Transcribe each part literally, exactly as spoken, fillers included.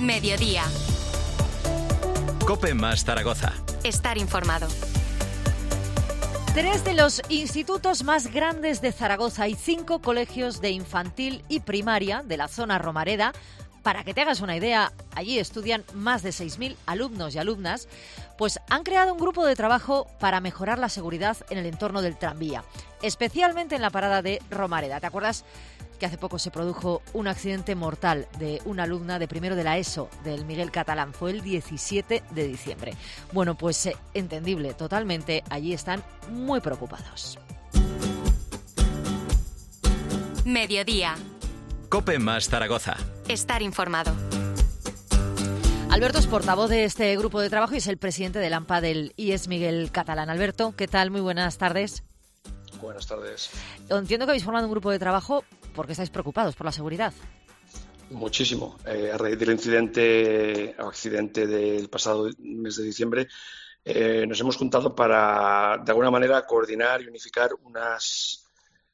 Mediodía. COPE más Zaragoza. Estar informado. Tres de los institutos más grandes de Zaragoza y cinco colegios de infantil y primaria de la zona Romareda. Para que te hagas una idea, allí estudian más de seis mil alumnos y alumnas, pues han creado un grupo de trabajo para mejorar la seguridad en el entorno del tranvía, especialmente en la parada de Romareda. ¿Te acuerdas que hace poco se produjo un accidente mortal de una alumna de primero de la ESO, del Miguel Catalán? Fue el diecisiete de diciembre. Bueno, pues eh, entendible totalmente, allí están muy preocupados. Mediodía. COPE más Zaragoza. Estar informado. Alberto es portavoz de este grupo de trabajo y es el presidente del AMPA del I E S Miguel Catalán. Alberto, ¿qué tal? Muy buenas tardes. Buenas tardes. Entiendo que habéis formado un grupo de trabajo porque estáis preocupados por la seguridad. Muchísimo. Eh, a raíz del incidente o accidente del pasado mes de diciembre, eh, nos hemos juntado para, de alguna manera, coordinar y unificar unas,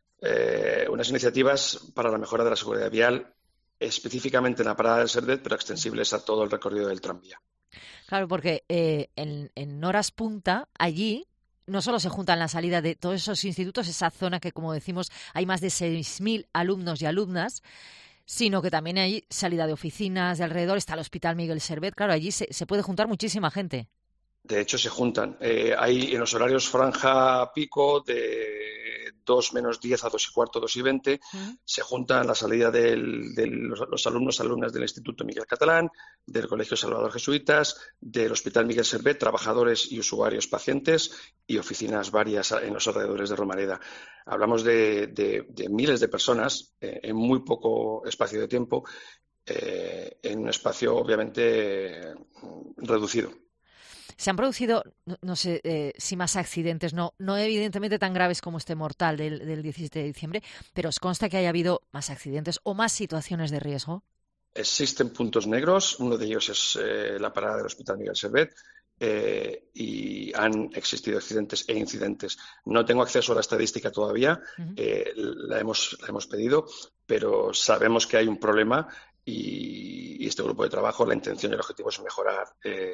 eh, unas iniciativas para la mejora de la seguridad vial, específicamente en la parada del Servet, pero extensibles a todo el recorrido del tranvía. Claro, porque eh, en, en horas punta, allí, no solo se juntan la salida de todos esos institutos, esa zona que, como decimos, hay más de seis mil alumnos y alumnas, sino que también hay salida de oficinas, de alrededor, está el Hospital Miguel Servet. Claro, allí se, se puede juntar muchísima gente. De hecho, se juntan. Eh, hay en los horarios franja pico de dos menos diez a dos y cuarto, dos y veinte, uh-huh. Se juntan la salida de los, los alumnos, alumnas del Instituto Miguel Catalán, del Colegio Salvador Jesuitas, del Hospital Miguel Servet, trabajadores y usuarios pacientes y oficinas varias en los alrededores de Romareda. Hablamos de, de, de miles de personas eh, en muy poco espacio de tiempo, eh, en un espacio obviamente eh, reducido. Se han producido, no, no sé eh, si más accidentes, no, no evidentemente tan graves como este mortal del, del diecisiete de diciembre, pero ¿os consta que haya habido más accidentes o más situaciones de riesgo? Existen puntos negros, uno de ellos es eh, la parada del Hospital Miguel Servet, eh, y han existido accidentes e incidentes. No tengo acceso a la estadística todavía, uh-huh. eh, la, hemos, la hemos pedido, pero sabemos que hay un problema y, y este grupo de trabajo, la intención y el objetivo es mejorar eh,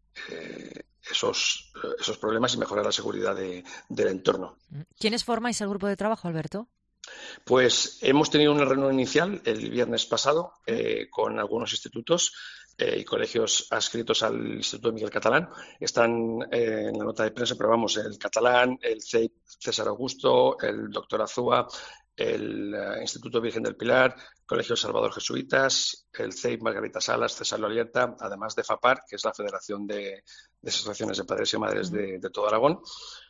Eh, esos, esos problemas y mejorar la seguridad de, del entorno. ¿Quiénes formáis el grupo de trabajo, Alberto? Pues hemos tenido una reunión inicial el viernes pasado eh, con algunos institutos eh, y colegios adscritos al Instituto Miguel Catalán. Están eh, en la nota de prensa, pero vamos, el Catalán, el C E I César Augusto, el doctor Azúa, el uh, Instituto Virgen del Pilar, Colegio Salvador Jesuitas, el C E I Margarita Salas, César Loalieta, además de FAPAR, que es la Federación de, de Asociaciones de Padres y Madres de, de todo Aragón.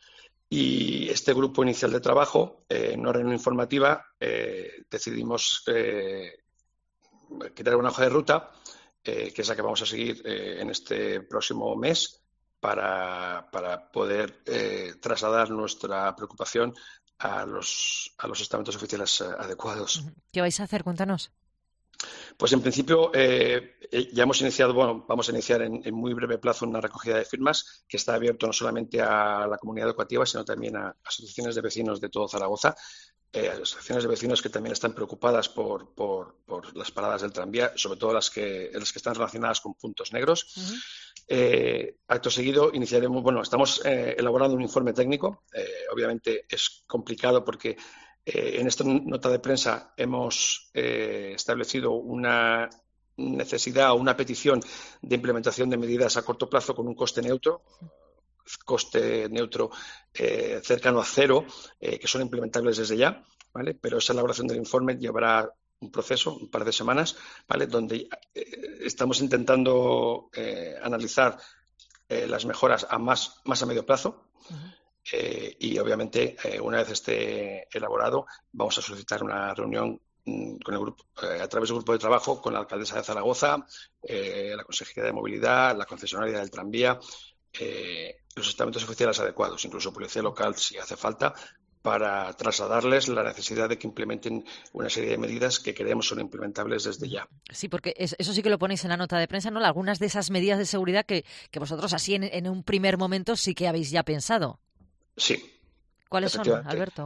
Y este grupo inicial de trabajo, eh, en una reunión informativa, eh, decidimos eh, crear una hoja de ruta, eh, que es la que vamos a seguir eh, en este próximo mes, para, para poder eh, trasladar nuestra preocupación a los, a los estamentos oficiales eh, adecuados. ¿Qué vais a hacer? Cuéntanos. Pues en principio eh, ya hemos iniciado, bueno, vamos a iniciar en, en muy breve plazo una recogida de firmas que está abierto no solamente a la comunidad educativa, sino también a asociaciones de vecinos de todo Zaragoza, eh, asociaciones de vecinos que también están preocupadas por, por, por las paradas del tranvía, sobre todo las que, las que están relacionadas con puntos negros. Uh-huh. Eh, acto seguido iniciaremos, bueno, estamos eh, elaborando un informe técnico. Eh, obviamente es complicado porque eh, en esta nota de prensa hemos eh, establecido una necesidad o una petición de implementación de medidas a corto plazo con un coste neutro, coste neutro eh, cercano a cero, eh, que son implementables desde ya, ¿vale? Pero esa elaboración del informe llevará un proceso, un par de semanas, ¿vale? Donde eh, estamos intentando eh, analizar eh, las mejoras a más, más a medio plazo. Uh-huh. eh, y obviamente eh, una vez esté elaborado vamos a solicitar una reunión mm, con el grupo, eh, a través del grupo de trabajo con la alcaldesa de Zaragoza, eh, la Consejería de Movilidad, la concesionaria del tranvía, eh, los estamentos oficiales adecuados, incluso policía local si hace falta, para trasladarles la necesidad de que implementen una serie de medidas que creemos son implementables desde ya. Sí, porque eso sí que lo ponéis en la nota de prensa, ¿no? Algunas de esas medidas de seguridad que, que vosotros así en, en un primer momento sí que habéis ya pensado. Sí. ¿Cuáles son, Alberto?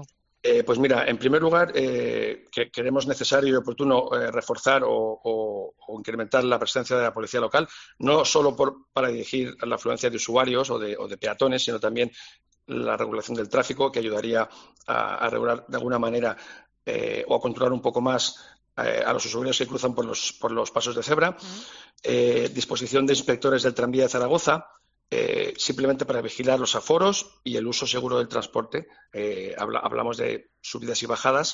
Eh, pues mira, en primer lugar, eh, que creemos necesario y oportuno eh, reforzar o, o, o incrementar la presencia de la policía local, no solo por, para dirigir la afluencia de usuarios o de, o de peatones, sino también la regulación del tráfico, que ayudaría a, a regular de alguna manera eh, o a controlar un poco más eh, a los usuarios que cruzan por los, por los pasos de cebra. Uh-huh. Eh, disposición de inspectores del tranvía de Zaragoza, Eh, simplemente para vigilar los aforos y el uso seguro del transporte. Eh, habla, hablamos de subidas y bajadas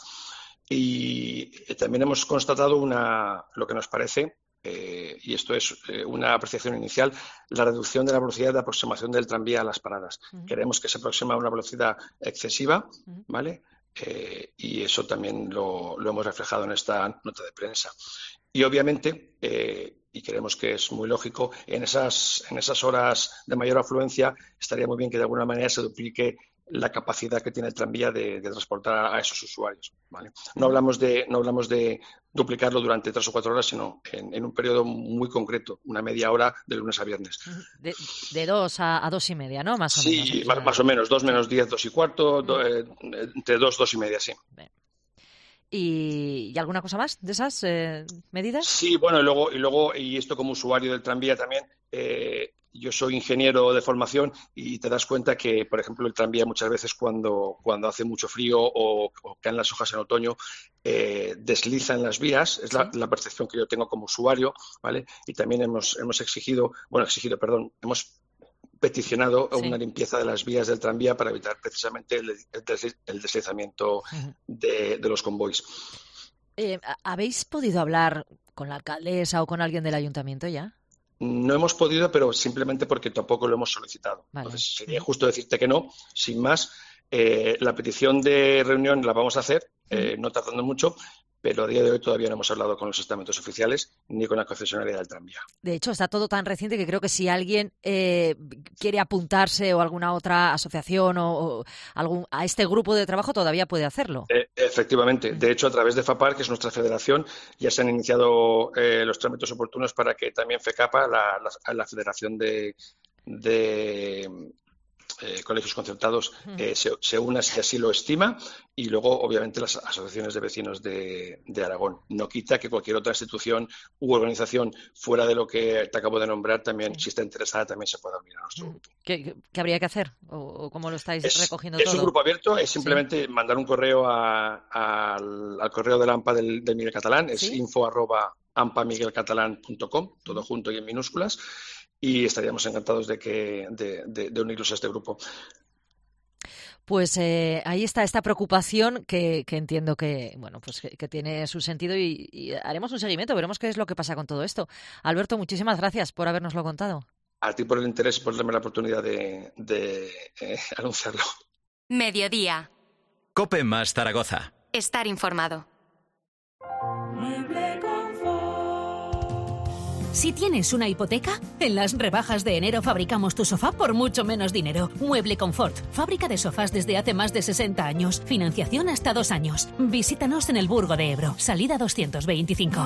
y eh, también hemos constatado una, lo que nos parece, eh, y esto es eh, una apreciación inicial, la reducción de la velocidad de aproximación del tranvía a las paradas. Uh-huh. Creemos que se aproxima a una velocidad excesiva, uh-huh. ¿vale? Eh, y eso también lo, lo hemos reflejado en esta nota de prensa. Y obviamente, eh, y creemos que es muy lógico, en esas, en esas horas de mayor afluencia estaría muy bien que de alguna manera se duplique la capacidad que tiene el tranvía de, de transportar a esos usuarios, ¿vale? No hablamos de, no hablamos de duplicarlo durante tres o cuatro horas, sino en, en un periodo muy concreto, una media hora de lunes a viernes. De, de dos a, a dos y media, ¿no? Más o sí, menos. Sí, más, más o menos, dos menos diez, dos y cuarto, do, eh, entre dos, dos y media, sí. Bien. ¿Y, ¿Y alguna cosa más de esas eh, medidas? Sí, bueno, y luego, y luego, y esto como usuario del tranvía también, eh, yo soy ingeniero de formación y te das cuenta que, por ejemplo, el tranvía muchas veces cuando, cuando hace mucho frío o, o caen las hojas en otoño, eh, desliza en las vías, es la, ¿sí? la percepción que yo tengo como usuario, ¿vale? Y también hemos, hemos exigido, bueno, exigido, perdón, hemos peticionado sí. una limpieza de las vías del tranvía para evitar precisamente el, el deslizamiento uh-huh. de, de los convoys. Eh, ¿Habéis podido hablar con la alcaldesa o con alguien del ayuntamiento ya? No hemos podido, pero simplemente porque tampoco lo hemos solicitado. Vale. Entonces, sería justo decirte que no, sin más. Eh, la petición de reunión la vamos a hacer, eh, no tardando mucho, pero a día de hoy todavía no hemos hablado con los estamentos oficiales ni con la concesionaria del tranvía. De hecho, está todo tan reciente que creo que si alguien eh, quiere apuntarse o alguna otra asociación o, o algún, a este grupo de trabajo todavía puede hacerlo. Eh, efectivamente. De hecho, a través de FAPAR, que es nuestra federación, ya se han iniciado eh, los trámites oportunos para que también FECAPA, la, la, la Federación de... de Eh, colegios concertados eh, se, se una si así lo estima y luego obviamente las asociaciones de vecinos de, de Aragón. No quita que cualquier otra institución u organización fuera de lo que te acabo de nombrar también, si está interesada, también se pueda unir a nuestro grupo. ¿Qué, qué habría que hacer? ¿O, o cómo lo estáis es, recogiendo es todo? Es un grupo abierto, es simplemente ¿sí? mandar un correo a, a, al, al correo del AMPA del, del Miguel Catalán, es ¿sí? info arroba ampamiguelcatalán punto com, todo junto y en minúsculas. Y estaríamos encantados de que de, de, de unirnos a este grupo. Pues eh, ahí está esta preocupación que, que entiendo que bueno pues que, que tiene su sentido y, y haremos un seguimiento, veremos qué es lo que pasa con todo esto. Alberto, muchísimas gracias por habernoslo contado. A ti por el interés y por darme la oportunidad de, de eh, anunciarlo. Mediodía. COPE más Zaragoza. Estar informado. Si tienes una hipoteca, en las rebajas de enero fabricamos tu sofá por mucho menos dinero. Mueble Confort, fábrica de sofás desde hace más de sesenta años. Financiación hasta dos años. Visítanos en el Burgo de Ebro, salida doscientos veinticinco.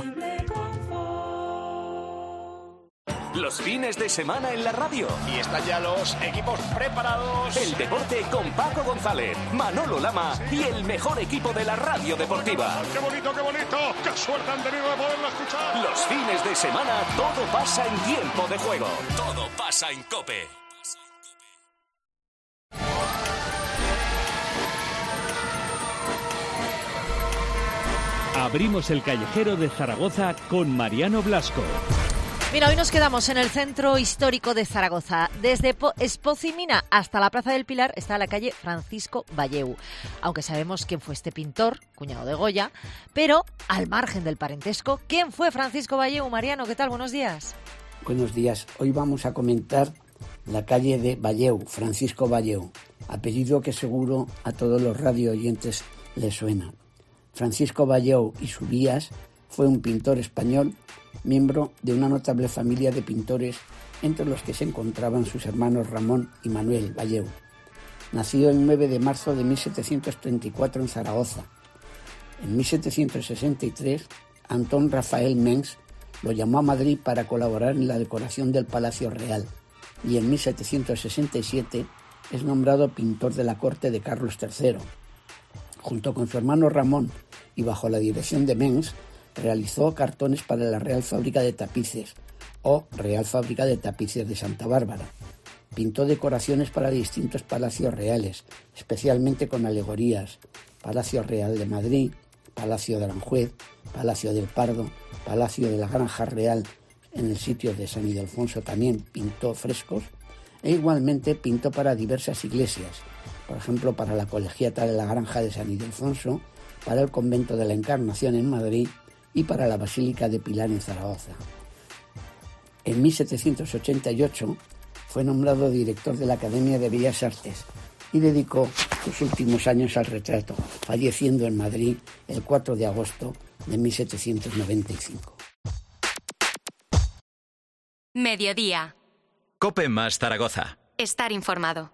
Los fines de semana en la radio. Y están ya los equipos preparados. El deporte con Paco González, Manolo Lama y el mejor equipo de la radio deportiva. ¡Qué bonito, qué bonito! ¡Qué suerte han tenido de poderlo escuchar! Los fines de semana todo pasa en tiempo de juego. Todo pasa en COPE. Abrimos el callejero de Zaragoza con Mariano Blasco. Mira, hoy nos quedamos en el centro histórico de Zaragoza. Desde Espocimina hasta la Plaza del Pilar está la calle Francisco Valleu. Aunque sabemos quién fue este pintor, cuñado de Goya, pero al margen del parentesco, ¿quién fue Francisco Valleu? Mariano, ¿qué tal? Buenos días. Buenos días. Hoy vamos a comentar la calle de Valleu, Francisco Valleu, apellido que seguro a todos los radio oyentes les suena. Francisco Valleu y Subías fue un pintor español, miembro de una notable familia de pintores, entre los que se encontraban sus hermanos Ramón y Manuel Valleu. Nació el nueve de marzo de mil setecientos treinta y cuatro en Zaragoza. En mil setecientos sesenta y tres, Antón Rafael Mengs lo llamó a Madrid para colaborar en la decoración del Palacio Real y en mil setecientos sesenta y siete es nombrado pintor de la corte de Carlos tercero. Junto con su hermano Ramón y bajo la dirección de Mengs, realizó cartones para la Real Fábrica de Tapices o Real Fábrica de Tapices de Santa Bárbara. Pintó decoraciones para distintos palacios reales, especialmente con alegorías: Palacio Real de Madrid, Palacio de Aranjuez, Palacio del Pardo, Palacio de la Granja Real. En el sitio de San Ildefonso también pintó frescos e igualmente pintó para diversas iglesias, por ejemplo para la Colegiata de la Granja de San Ildefonso, para el Convento de la Encarnación en Madrid y para la Basílica de Pilar en Zaragoza. En mil setecientos ochenta y ocho fue nombrado director de la Academia de Bellas Artes y dedicó sus últimos años al retrato, falleciendo en Madrid el cuatro de agosto de mil setecientos noventa y cinco. Mediodía. Cope más Zaragoza. Estar informado.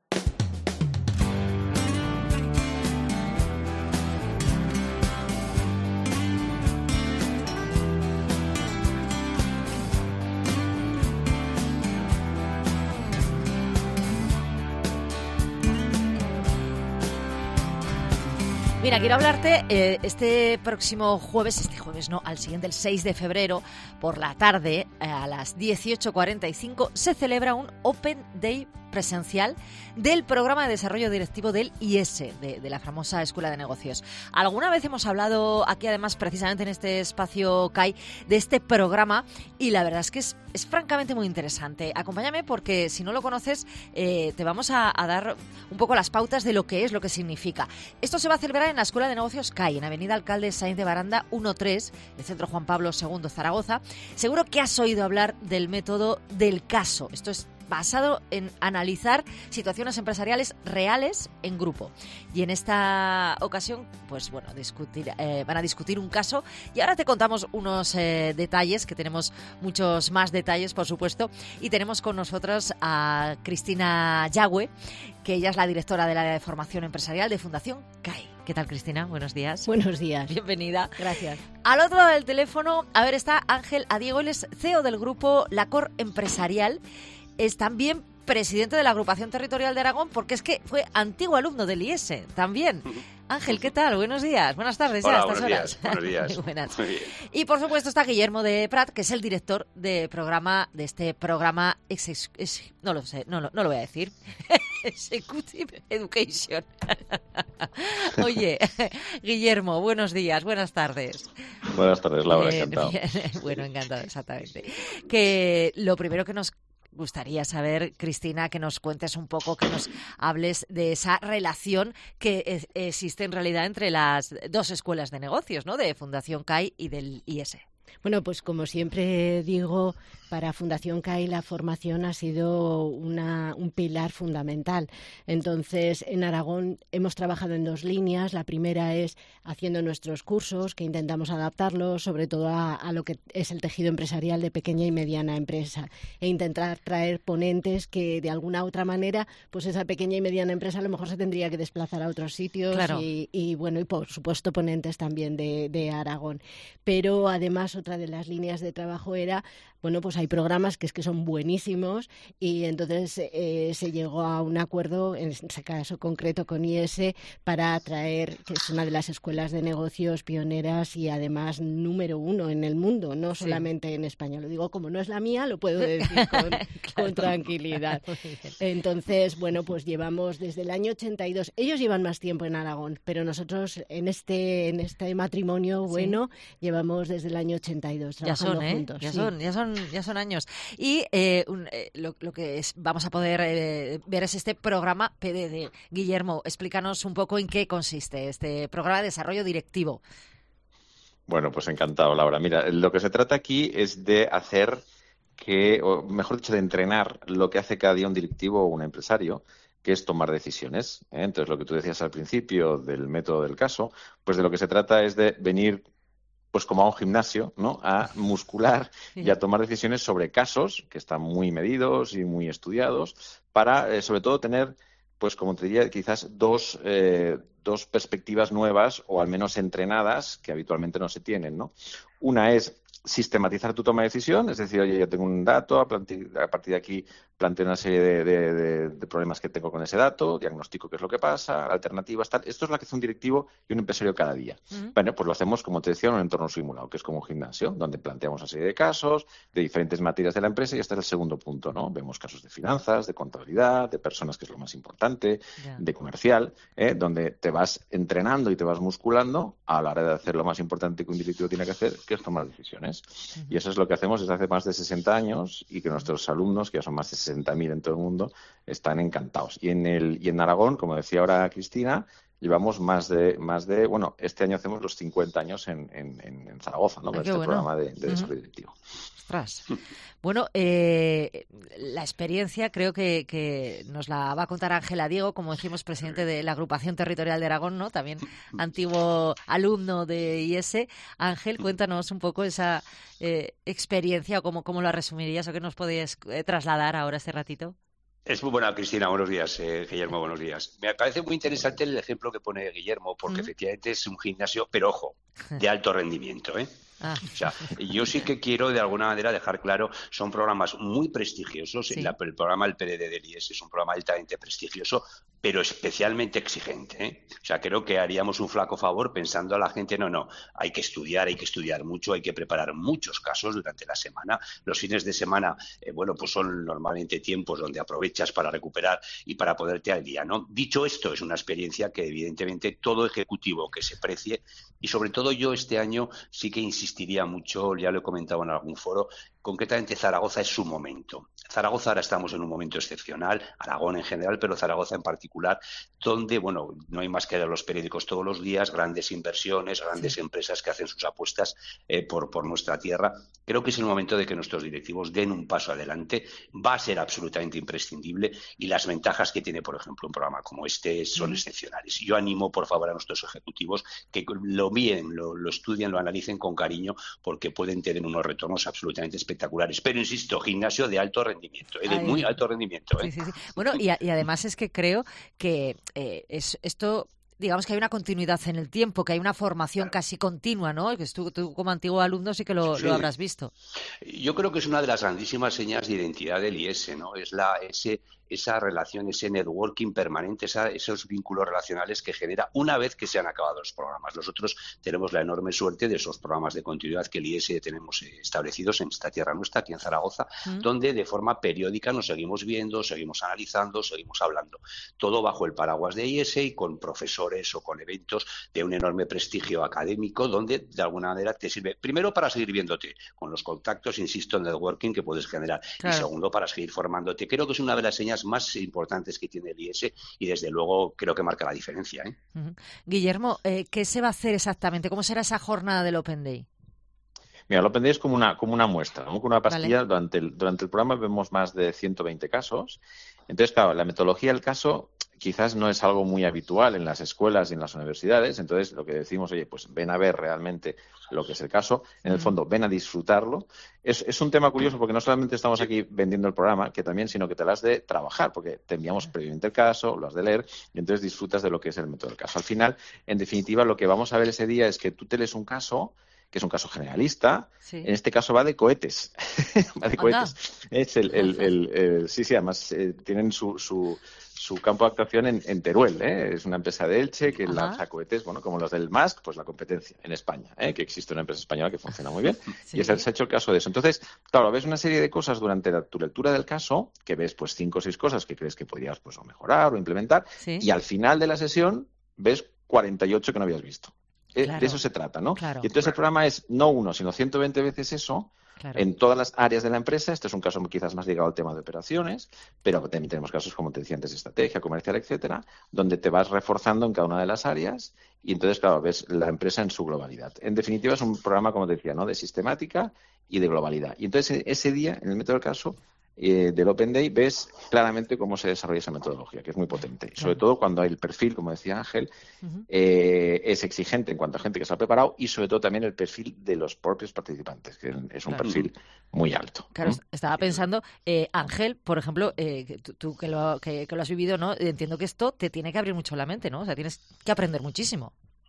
Mira, quiero hablarte eh, este próximo jueves, este jueves no, al siguiente, el seis de febrero, por la tarde, eh, a las dieciocho cuarenta y cinco, se celebra un Open Day presencial del programa de desarrollo directivo del I E S, de, de la famosa Escuela de Negocios. Alguna vez hemos hablado aquí, además, precisamente en este espacio C A I, de este programa, y la verdad es que es, es francamente muy interesante. Acompáñame porque, si no lo conoces, eh, te vamos a, a dar un poco las pautas de lo que es, lo que significa. Esto se va a celebrar en la Escuela de Negocios C A I, en Avenida Alcalde Sáenz de Baranda uno tres, del Centro Juan Pablo segundo, Zaragoza. Seguro que has oído hablar del método del caso. Esto es basado en analizar situaciones empresariales reales en grupo. Y en esta ocasión, pues bueno, discutir, eh, van a discutir un caso, y ahora te contamos unos eh, detalles, que tenemos muchos más detalles, por supuesto, y tenemos con nosotros a Cristina Yagüe, que ella es la directora del área de formación empresarial de Fundación C A I. ¿Qué tal, Cristina? Buenos días. Buenos días. Bienvenida. Gracias. Al otro lado del teléfono, a ver, está Ángel Adiego, él es C E O del grupo Lacor Empresarial. Es también presidente de la Agrupación Territorial de Aragón, porque es que fue antiguo alumno del I E S también. Ángel, ¿qué tal? Buenos días, buenas tardes. Hola, ya a estas buenos horas. días. Buenos días. Muy buenas. Muy bien. Y por supuesto está Guillermo de Prat, que es el director de programa de este programa, ex, ex, no lo sé, no, no, no lo voy a decir, Executive Education. Oye, Guillermo, buenos días, buenas tardes. Buenas tardes, Laura, Bien, encantado. bien. Bueno, encantado, exactamente. Que lo primero que nos gustaría saber, Cristina, que nos cuentes un poco, que nos hables de esa relación que es, existe en realidad entre las dos escuelas de negocios, ¿no? De Fundación C A I y del I E S. Bueno, pues como siempre digo, para Fundación C A I la formación ha sido una, un pilar fundamental. Entonces, en Aragón hemos trabajado en dos líneas. La primera es haciendo nuestros cursos, que intentamos adaptarlos sobre todo a, a lo que es el tejido empresarial de pequeña y mediana empresa, e intentar traer ponentes que de alguna u otra manera, pues esa pequeña y mediana empresa a lo mejor se tendría que desplazar a otros sitios. Claro. y, y bueno, y por supuesto ponentes también de, de Aragón. Pero además otra de las líneas de trabajo era, bueno, pues hay programas que es que son buenísimos, y entonces eh, se llegó a un acuerdo, en ese caso concreto con I E S, para atraer, que es una de las escuelas de negocios pioneras y además número uno en el mundo, no Sí. solamente en España. Lo digo, como no es la mía, lo puedo decir con, Claro. con tranquilidad. Entonces, bueno, pues llevamos desde el año ochenta y dos. Ellos llevan más tiempo en Aragón, pero nosotros en este en este matrimonio bueno llevamos desde el año ochenta y dos Ya trabajando son, ¿eh? juntos. Ya sí. son, ya son, ya son años. Y eh, un, eh, lo, lo que es, vamos a poder eh, ver es este programa P D D. Guillermo, explícanos un poco en qué consiste este programa de desarrollo directivo. Bueno, pues encantado, Laura. Mira, lo que se trata aquí es de hacer que, o mejor dicho, de entrenar lo que hace cada día un directivo o un empresario, que es tomar decisiones, ¿eh? Entonces, lo que tú decías al principio del método del caso, pues de lo que se trata es de venir pues como a un gimnasio, ¿no? A muscular y a tomar decisiones sobre casos que están muy medidos y muy estudiados para, eh, sobre todo, tener, pues como te diría, quizás dos, eh, dos perspectivas nuevas o al menos entrenadas que habitualmente no se tienen, ¿no? Una es sistematizar tu toma de decisión, es decir, oye, yo tengo un dato, a partir de aquí planteo una serie de, de, de, de problemas que tengo con ese dato, diagnostico qué es lo que pasa, alternativas, tal. Esto es lo que hace un directivo y un empresario cada día. Uh-huh. Bueno, pues lo hacemos, como te decía, en un entorno simulado, que es como un gimnasio, donde planteamos una serie de casos de diferentes materias de la empresa y este es el segundo punto, ¿no? Vemos casos de finanzas, de contabilidad, de personas, que es lo más importante, yeah. de comercial, ¿eh? Donde te vas entrenando y te vas musculando a la hora de hacer lo más importante que un directivo tiene que hacer, que es tomar decisiones. Uh-huh. Y eso es lo que hacemos desde hace más de sesenta años y que nuestros alumnos, que ya son más de sesenta mil en todo el mundo, están encantados. Y en el y en Aragón, como decía ahora Cristina, llevamos más de, más de bueno, este año hacemos los cincuenta años en, en, en Zaragoza, ¿no? Con este bueno. programa de, de uh-huh. desarrollo directivo. Ostras. Bueno, eh, la experiencia creo que, que nos la va a contar Ángela Diego, como decimos, presidente de la Agrupación Territorial de Aragón, ¿no? También antiguo alumno de I E S E. Ángel, cuéntanos un poco esa eh, experiencia, o cómo, cómo la resumirías, o qué nos podías eh, trasladar ahora este ratito. Es muy buena, Cristina. Buenos días, eh, Guillermo. Buenos días. Me parece muy interesante el ejemplo que pone Guillermo, porque mm. efectivamente es un gimnasio, pero ojo, de alto rendimiento, ¿eh? Ah. O sea, yo sí que quiero de alguna manera dejar claro, son programas muy prestigiosos. Sí. La, el programa del P D D del I E S E es un programa altamente prestigioso, pero especialmente exigente, ¿eh? O sea, creo que haríamos un flaco favor pensando a la gente, no, no, hay que estudiar, hay que estudiar mucho, hay que preparar muchos casos durante la semana. Los fines de semana, eh, bueno, pues son normalmente tiempos donde aprovechas para recuperar y para ponerte al día, ¿no? Dicho esto, es una experiencia que evidentemente todo ejecutivo que se precie, y sobre todo yo este año sí que insistiría mucho, ya lo he comentado en algún foro, concretamente Zaragoza es su momento. Zaragoza ahora estamos en un momento excepcional, Aragón en general, pero Zaragoza en particular, donde, bueno, no hay más que leer los periódicos todos los días, grandes inversiones, grandes sí. empresas que hacen sus apuestas eh, por, por nuestra tierra. Creo que es el momento de que nuestros directivos den un paso adelante. Va a ser absolutamente imprescindible y las ventajas que tiene, por ejemplo, un programa como este son mm. excepcionales. Yo animo, por favor, a nuestros ejecutivos que lo miren, lo, lo estudien, lo analicen con cariño, porque pueden tener unos retornos absolutamente espectaculares. Pero, insisto, gimnasio de alto rendimiento, eh, de Ay, muy alto rendimiento. ¿eh? Sí, sí, sí. Bueno, y, a, y además es que creo que eh, es, esto... digamos que hay una continuidad en el tiempo, que hay una formación claro. casi continua, ¿no? Que tú, tú como antiguo alumno sí que lo, sí. lo habrás visto. Yo creo que es una de las grandísimas señas de identidad del I E S E, ¿no? Es la ese esa relación, ese networking permanente, esa, esos vínculos relacionales que genera una vez que se han acabado los programas. Nosotros tenemos la enorme suerte de esos programas de continuidad que el I E S E tenemos establecidos en esta tierra nuestra, aquí en Zaragoza, mm. donde de forma periódica nos seguimos viendo, seguimos analizando, seguimos hablando. Todo bajo el paraguas de I E S E y con profesores o con eventos de un enorme prestigio académico, donde de alguna manera te sirve, primero para seguir viéndote, con los contactos, insisto, en networking que puedes generar, claro. y segundo para seguir formándote. Creo que es una de las señas más importantes que tiene el I E S E y desde luego creo que marca la diferencia, ¿eh? Uh-huh. Guillermo, eh, ¿qué se va a hacer exactamente? ¿Cómo será esa jornada del Open Day? Mira, el Open Day es como una, como una muestra, ¿no? Con una pastilla. Vale. Durante el, durante el programa vemos más de ciento veinte casos. Entonces, claro, la metodología del caso quizás no es algo muy habitual en las escuelas y en las universidades. Entonces, lo que decimos, oye, pues ven a ver realmente lo que es el caso. En el fondo, ven a disfrutarlo. Es, es un tema curioso porque no solamente estamos aquí vendiendo el programa, que también, sino que te lo has de trabajar, porque te enviamos previamente el caso, lo has de leer y entonces disfrutas de lo que es el método del caso. Al final, en definitiva, lo que vamos a ver ese día es que tú te lees un caso, que es un caso generalista, sí. En este caso va de cohetes. va de cohetes. Es el, el, el, el, sí, sí, además eh, tienen su, su, su campo de actuación en, en Teruel, ¿eh? Es una empresa de Elche que Ajá. lanza cohetes, bueno, como los del M A S C, pues la competencia en España, ¿eh? Que existe una empresa española que funciona muy bien. Sí. Y se ha hecho el caso de eso. Entonces, claro, ves una serie de cosas durante la, tu lectura del caso, que ves pues cinco o seis cosas que crees que podrías pues o mejorar o implementar, sí. Y al final de la sesión ves cuarenta y ocho que no habías visto. Claro. De eso se trata, ¿no? Claro. Y entonces el programa es no uno, sino ciento veinte veces eso, claro. En todas las áreas de la empresa. Este es un caso quizás más ligado al tema de operaciones, pero también tenemos casos, como te decía antes, de estrategia, comercial, etcétera, donde te vas reforzando en cada una de las áreas y entonces, claro, ves la empresa en su globalidad. En definitiva, es un programa, como te decía, ¿no? De sistemática y de globalidad. Y entonces ese día, en el método del caso, Eh, del Open Day, ves claramente cómo se desarrolla esa metodología, que es muy potente. Claro. Sobre todo cuando el perfil, como decía Ángel, uh-huh. eh, es exigente en cuanto a gente que se ha preparado y sobre todo también el perfil de los propios participantes, que es un claro. perfil muy alto. Claro, ¿no? Estaba pensando, eh, Ángel, por ejemplo, eh, tú, tú que, lo, que, que lo has vivido, ¿no? Entiendo que esto te tiene que abrir mucho la mente, ¿no? O sea, tienes que aprender muchísimo.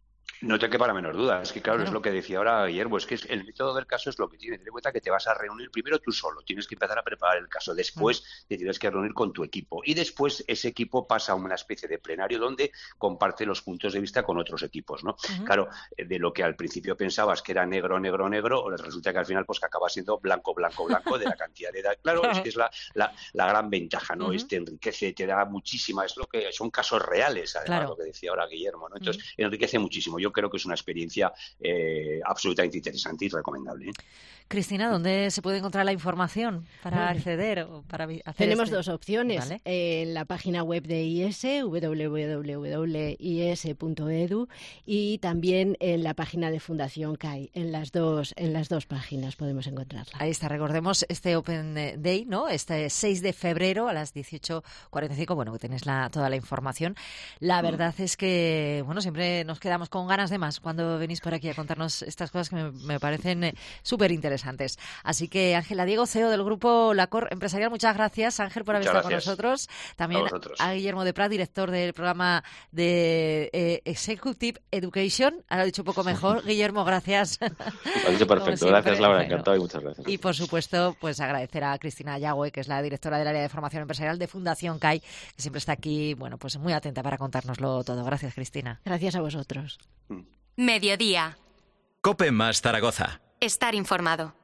No te quepa la menor duda. Es que, claro, Claro. es lo que decía ahora Guillermo, es que es- el método del caso es lo que tiene. Ten en cuenta que te vas a reunir primero tú solo, tienes que empezar a preparar el caso, después te tienes que reunir con tu equipo y después ese equipo pasa a una especie de plenario donde comparte los puntos de vista con otros equipos, ¿no? Ujú. Claro, eh, de lo que al principio pensabas que era negro, negro, negro, resulta que al final pues que acaba siendo blanco, blanco, blanco de la cantidad de edad. Claro, es que es la, la, la gran ventaja, ¿no? Ujú. Este enriquece, te da muchísima, es lo que son casos reales, además, Claro. lo que decía ahora Guillermo, ¿no? Entonces, enriquece muchísimo. Yo creo que es una experiencia eh, absolutamente interesante y recomendable, ¿eh? Cristina, ¿dónde se puede encontrar la información para Bueno. acceder o para vi- hacer Tenemos este- dos opciones. Vale. En la página web de I E S, doble u doble u doble u punto i e s punto e d u, y también en la página de Fundación C A I. En las dos, en las dos páginas podemos encontrarla. Ahí está, recordemos este Open Day, ¿no? Este seis de febrero a las dieciocho cuarenta y cinco, bueno, que tenéis la, toda la información. La verdad es que, bueno, siempre nos quedamos con ganas de más cuando venís por aquí a contarnos estas cosas que me, me parecen eh, súper interesantes. Así que, Ángela Diego, C E O del grupo Lacor Empresarial, muchas gracias, Ángel, por haber Muchas estado gracias. con nosotros. También A vosotros. a Guillermo de Prat, director del programa de eh, Executive Education. Ahora lo he dicho un poco mejor. Guillermo, gracias. Lo has dicho Como perfecto. siempre. Gracias, Laura. Bueno. Encantado y muchas gracias. Y, por supuesto, pues agradecer a Cristina Yagüe, que es la directora del área de formación empresarial de Fundación C A I, que siempre está aquí, bueno, pues muy atenta para contárnoslo todo. Gracias, Cristina. Gracias a vosotros. Mediodía. Cope más Zaragoza. Estar informado.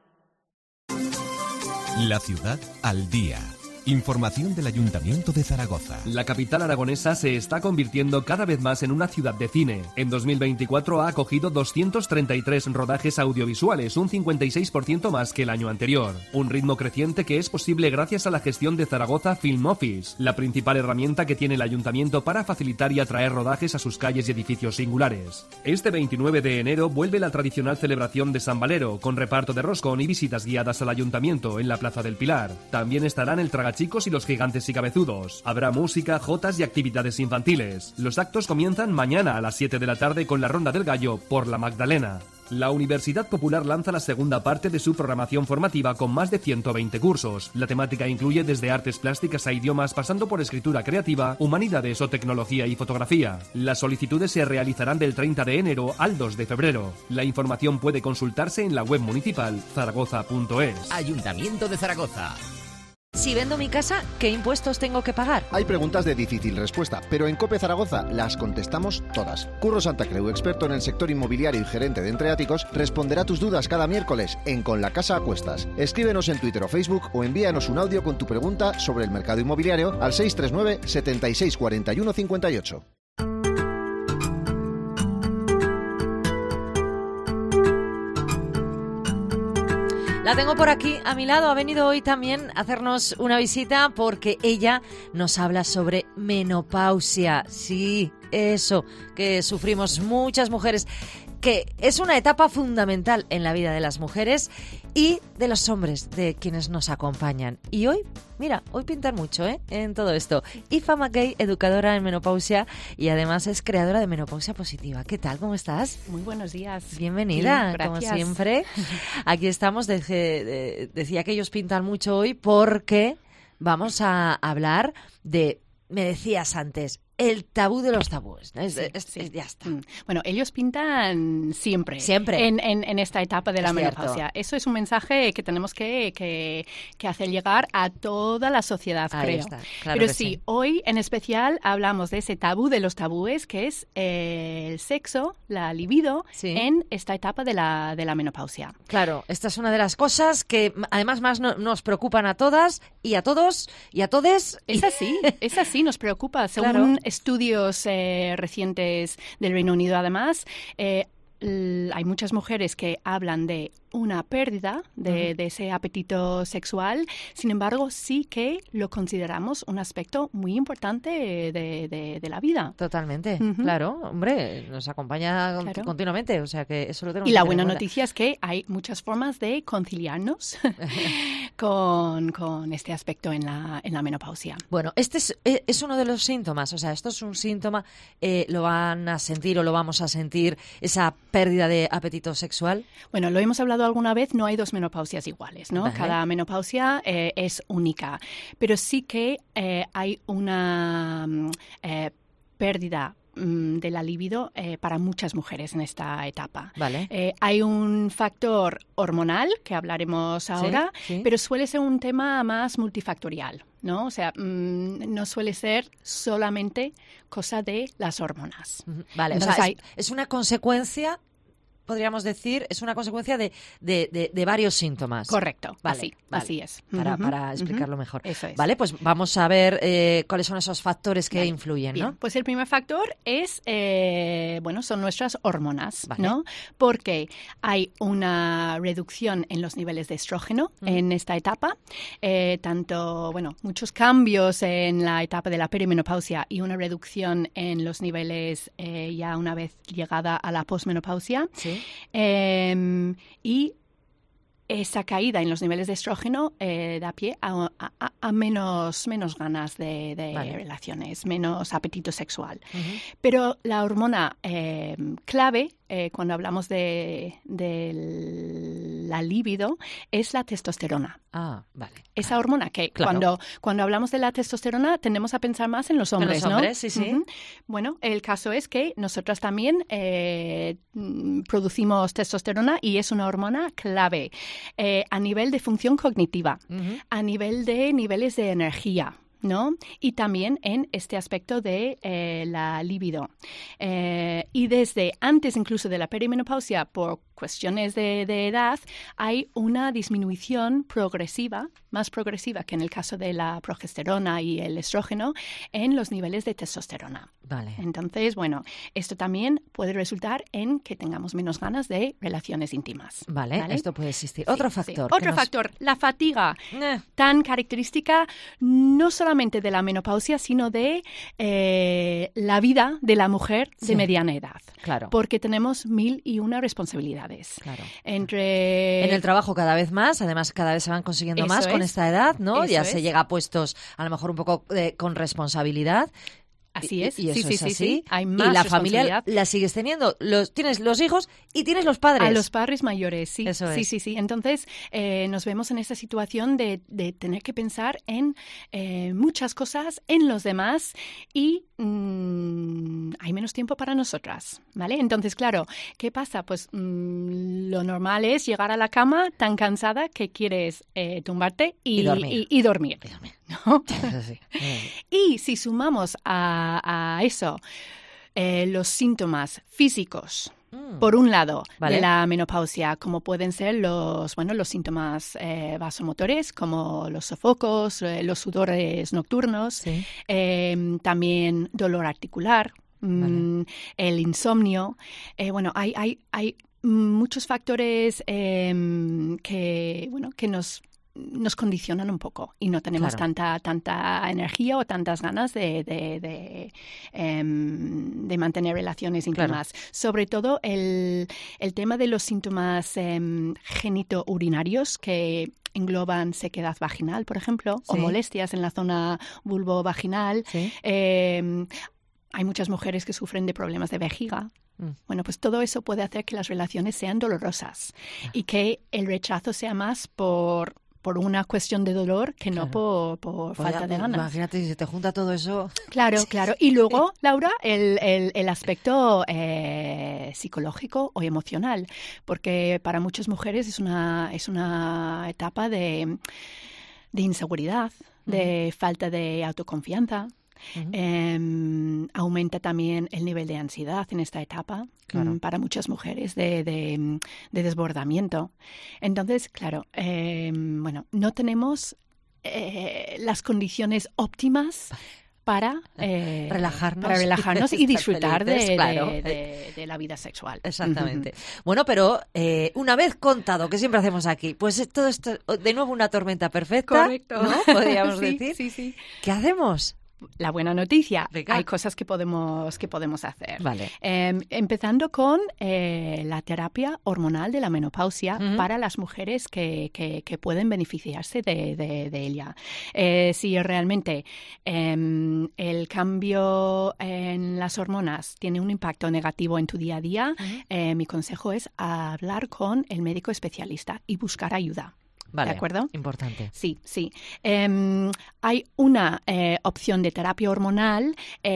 La ciudad al día. Información del Ayuntamiento de Zaragoza. La capital aragonesa se está convirtiendo cada vez más en una ciudad de cine. En dos mil veinticuatro ha acogido doscientos treinta y tres rodajes audiovisuales, un cincuenta y seis por ciento más que el año anterior. Un ritmo creciente que es posible gracias a la gestión de Zaragoza Film Office, la principal herramienta que tiene el Ayuntamiento para facilitar y atraer rodajes a sus calles y edificios singulares. Este veintinueve de enero vuelve la tradicional celebración de San Valero, con reparto de roscón y visitas guiadas al Ayuntamiento en la Plaza del Pilar. También estarán el Tragachicos y los Gigantes y Cabezudos. Habrá música, jotas y actividades infantiles. Los actos comienzan mañana a las siete de la tarde con la Ronda del Gallo por la Magdalena. La Universidad Popular lanza la segunda parte de su programación formativa con más de ciento veinte cursos. La temática incluye desde artes plásticas a idiomas, pasando por escritura creativa, humanidades o tecnología y fotografía. Las solicitudes se realizarán del treinta de enero al dos de febrero. La información puede consultarse en la web municipal zaragoza punto es. Ayuntamiento de Zaragoza. Si vendo mi casa, ¿qué impuestos tengo que pagar? Hay preguntas de difícil respuesta, pero en COPE Zaragoza las contestamos todas. Curro Santacreu, experto en el sector inmobiliario y gerente de Entreáticos, responderá tus dudas cada miércoles en Con la Casa a Cuestas. Escríbenos en Twitter o Facebook o envíanos un audio con tu pregunta sobre el mercado inmobiliario al seis tres nueve, setenta y seis, cuarenta y uno, cincuenta y ocho. La tengo por aquí a mi lado. Ha venido hoy también a hacernos una visita porque ella nos habla sobre menopausia. Sí, eso que sufrimos muchas mujeres, que es una etapa fundamental en la vida de las mujeres y de los hombres, de quienes nos acompañan. Y hoy, mira, hoy pintan mucho, ¿eh? En todo esto. Aoife McKay, educadora en menopausia y además es creadora de Menopausia Positiva. ¿Qué tal? ¿Cómo estás? Muy buenos días. Bienvenida, Bien, como gracias. siempre. Aquí estamos. De, de, decía que ellos pintan mucho hoy porque vamos a hablar de, me decías antes, el tabú de los tabúes. ¿No? Es, Sí, es- sí. es- ya está. Mm. Bueno, ellos pintan siempre. Siempre. En, en- en esta etapa de la Es cierto. menopausia. Eso es un mensaje que tenemos que, que, que hacer llegar a toda la sociedad, Ahí creo. está, claro Pero que sí, sí. hoy en especial hablamos de ese tabú de los tabúes, que es eh, el sexo, la libido, en esta etapa de la, de la menopausia. Claro, esta es una de las cosas que además más no- nos preocupan a todas y a todos y a todes. Es así, es así, nos preocupa. Según Claro. estudios eh, recientes del Reino Unido, además, eh, l- hay muchas mujeres que hablan de una pérdida de, Ujú. de ese apetito sexual. Sin embargo, sí que lo consideramos un aspecto muy importante de, de- de la vida. Totalmente, Ujú. claro, hombre, nos acompaña con- Claro. continuamente, o sea que eso lo tenemos Y que la tener buena en cuenta. noticia es que hay muchas formas de conciliarnos con, con este aspecto en la, en la menopausia. Bueno, este es, eh, es uno de los síntomas, o sea, esto es un síntoma, eh, lo van a sentir o lo vamos a sentir, esa pérdida de apetito sexual. Bueno, lo hemos hablado alguna vez, no hay dos menopausias iguales, ¿no? Vale. Cada menopausia eh, es única, pero sí que eh, hay una mm, eh, pérdida mm, de la libido eh, para muchas mujeres en esta etapa. Vale. Eh, hay un factor hormonal, que hablaremos ahora, Sí, sí. pero suele ser un tema más multifactorial, ¿no? O sea, mmm, no suele ser solamente cosa de las hormonas. Vale, Entonces, o sea, hay- es, es una consecuencia, podríamos decir, es una consecuencia de, de, de, de varios síntomas. Correcto, Vale, así, vale. así es. Para, Ujú, para ujú. explicarlo mejor. Eso es. Vale, pues vamos a ver eh, cuáles son esos factores que Vale, influyen, Bien, ¿no? pues el primer factor es, eh, bueno, son nuestras hormonas, Vale. ¿no? Porque hay una reducción en los niveles de estrógeno Mm. en esta etapa, eh, tanto, bueno, muchos cambios en la etapa de la perimenopausia y una reducción en los niveles eh, ya una vez llegada a la posmenopausia. Sí. Eh, y esa caída en los niveles de estrógeno eh, da pie a, a- a menos, menos ganas de, de Vale. relaciones, menos apetito sexual. Ujú. Pero la hormona eh, clave, eh, cuando hablamos de, de la libido, es la testosterona. Ah, vale. Esa hormona que Claro. cuando, cuando hablamos de la testosterona tendemos a pensar más en los hombres, los ¿no? hombres, sí, sí. Ujú. Bueno, el caso es que nosotras también eh, mm, producimos testosterona y es una hormona clave eh, a nivel de función cognitiva, Ujú. a nivel de niveles de energía, ¿no? Y también en este aspecto de eh, la libido. Eh, y desde antes incluso de la perimenopausia, por cuestiones de, de edad, hay una disminución progresiva, más progresiva que en el caso de la progesterona y el estrógeno, en los niveles de testosterona. Vale. Entonces, bueno, esto también puede resultar en que tengamos menos ganas de relaciones íntimas. Vale, ¿vale? esto puede existir. Sí, Otro sí. factor. que Otro nos- factor, la fatiga, Eh. tan característica no solamente de la menopausia, sino de eh, la vida de la mujer de Sí. mediana edad. Claro. Porque tenemos mil y una responsabilidades. Claro. Entre... En el trabajo cada vez más, además cada vez se van consiguiendo Eso más con es. esta edad, ¿no? Eso Ya es. se llega a puestos a lo mejor un poco eh, con responsabilidad. Así Y- es. Y, Sí, eso sí, es sí, así. sí. Hay y más la familia responsabilidad. la sigues teniendo. Los, tienes los hijos y tienes los padres. A los padres mayores, sí. Eso sí, es. sí, sí. Entonces, eh, nos vemos en esa situación de, de tener que pensar en eh, muchas cosas, en los demás y mm, hay menos tiempo para nosotras, ¿vale? Entonces, claro, ¿qué pasa? Pues mm, lo normal es llegar a la cama tan cansada que quieres eh, tumbarte y, Y dormir. y- y dormir, ¿no? Eso sí. Y si sumamos a, a eso eh, los síntomas físicos, Mm. por un lado, Vale. de la menopausia, como pueden ser los, bueno, los síntomas eh, vasomotores, como los sofocos, eh, los sudores nocturnos, Sí. eh, también dolor articular, mm, el insomnio. Eh, bueno, hay, hay, hay muchos factores em, que, bueno, que nos nos condicionan un poco y no tenemos Claro. tanta tanta energía o tantas ganas de, de, de, em, de mantener relaciones íntimas. Sobre todo el, el tema de los síntomas em, genitourinarios que engloban sequedad vaginal, por ejemplo, o Sí. molestias en la zona vulvovaginal. Sí. Em, hay muchas mujeres que sufren de problemas de vejiga. Mm. Bueno, pues todo eso puede hacer que las relaciones sean dolorosas y que el rechazo sea más por, por una cuestión de dolor que no por, por Pues falta ya, de ganas. Imagínate si se te junta todo eso. Claro, claro. Y luego, Laura, el, el, el aspecto eh, psicológico o emocional, porque para muchas mujeres es una, es una etapa de, de inseguridad, de falta de autoconfianza. Ujú. Eh, aumenta también el nivel de ansiedad en esta etapa Claro. mm, para muchas mujeres de, de, de desbordamiento. Entonces, claro, eh, bueno, no tenemos eh, las condiciones óptimas para eh, Relajarnos. para relajarnos y Estar disfrutar de, felices, claro. de- de- de la vida sexual. Exactamente. Bueno, pero eh, una vez contado, que siempre hacemos aquí, pues eh, todo esto, de nuevo una tormenta perfecta, Correcto. ¿no? Podríamos Sí, decir. sí, sí. ¿Qué hacemos? La buena noticia, Venga. hay cosas que podemos, que podemos hacer. Vale. Eh, empezando con eh, la terapia hormonal de la menopausia Ujú. para las mujeres que, que- que pueden beneficiarse de, de- de ella. Eh, si realmente eh, el cambio en las hormonas tiene un impacto negativo en tu día a día, Ujú. eh, mi consejo es hablar con el médico especialista y buscar ayuda. Vale, ¿de acuerdo? Importante. Sí, sí. Eh, hay una eh, opción de terapia hormonal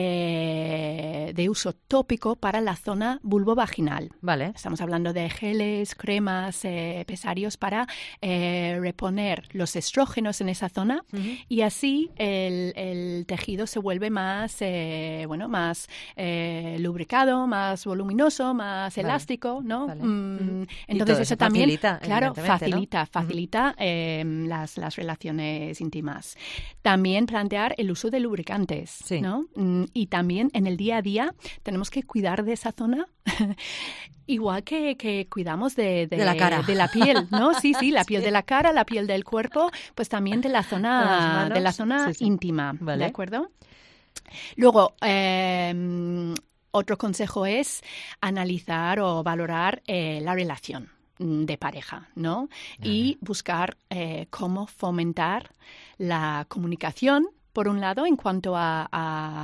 eh, de uso tópico para la zona vulvovaginal. Vale. Estamos hablando de geles, cremas, eh, pesarios para eh, reponer los estrógenos en esa zona uh-huh. y así el, el tejido se vuelve más, eh, bueno, más eh, lubricado, más voluminoso, más vale. elástico, ¿no? Vale. Mm, uh-huh. Entonces eso, eso también, facilita, claro, facilita, ¿no? facilita uh-huh. eh, las, las relaciones íntimas. También plantear el uso de lubricantes, sí. ¿no? Mm, y también en el día a día tenemos que cuidar de esa zona igual que, que cuidamos de, de, de la cara, de la piel, ¿no? Sí, sí, la piel sí. de la cara, la piel del cuerpo, pues también de la zona, de la zona sí, sí. íntima, vale. ¿de acuerdo? Luego, eh, otro consejo es analizar o valorar eh, la relación de pareja, ¿no? Ajá. Y buscar eh, cómo fomentar la comunicación, por un lado, en cuanto a, a,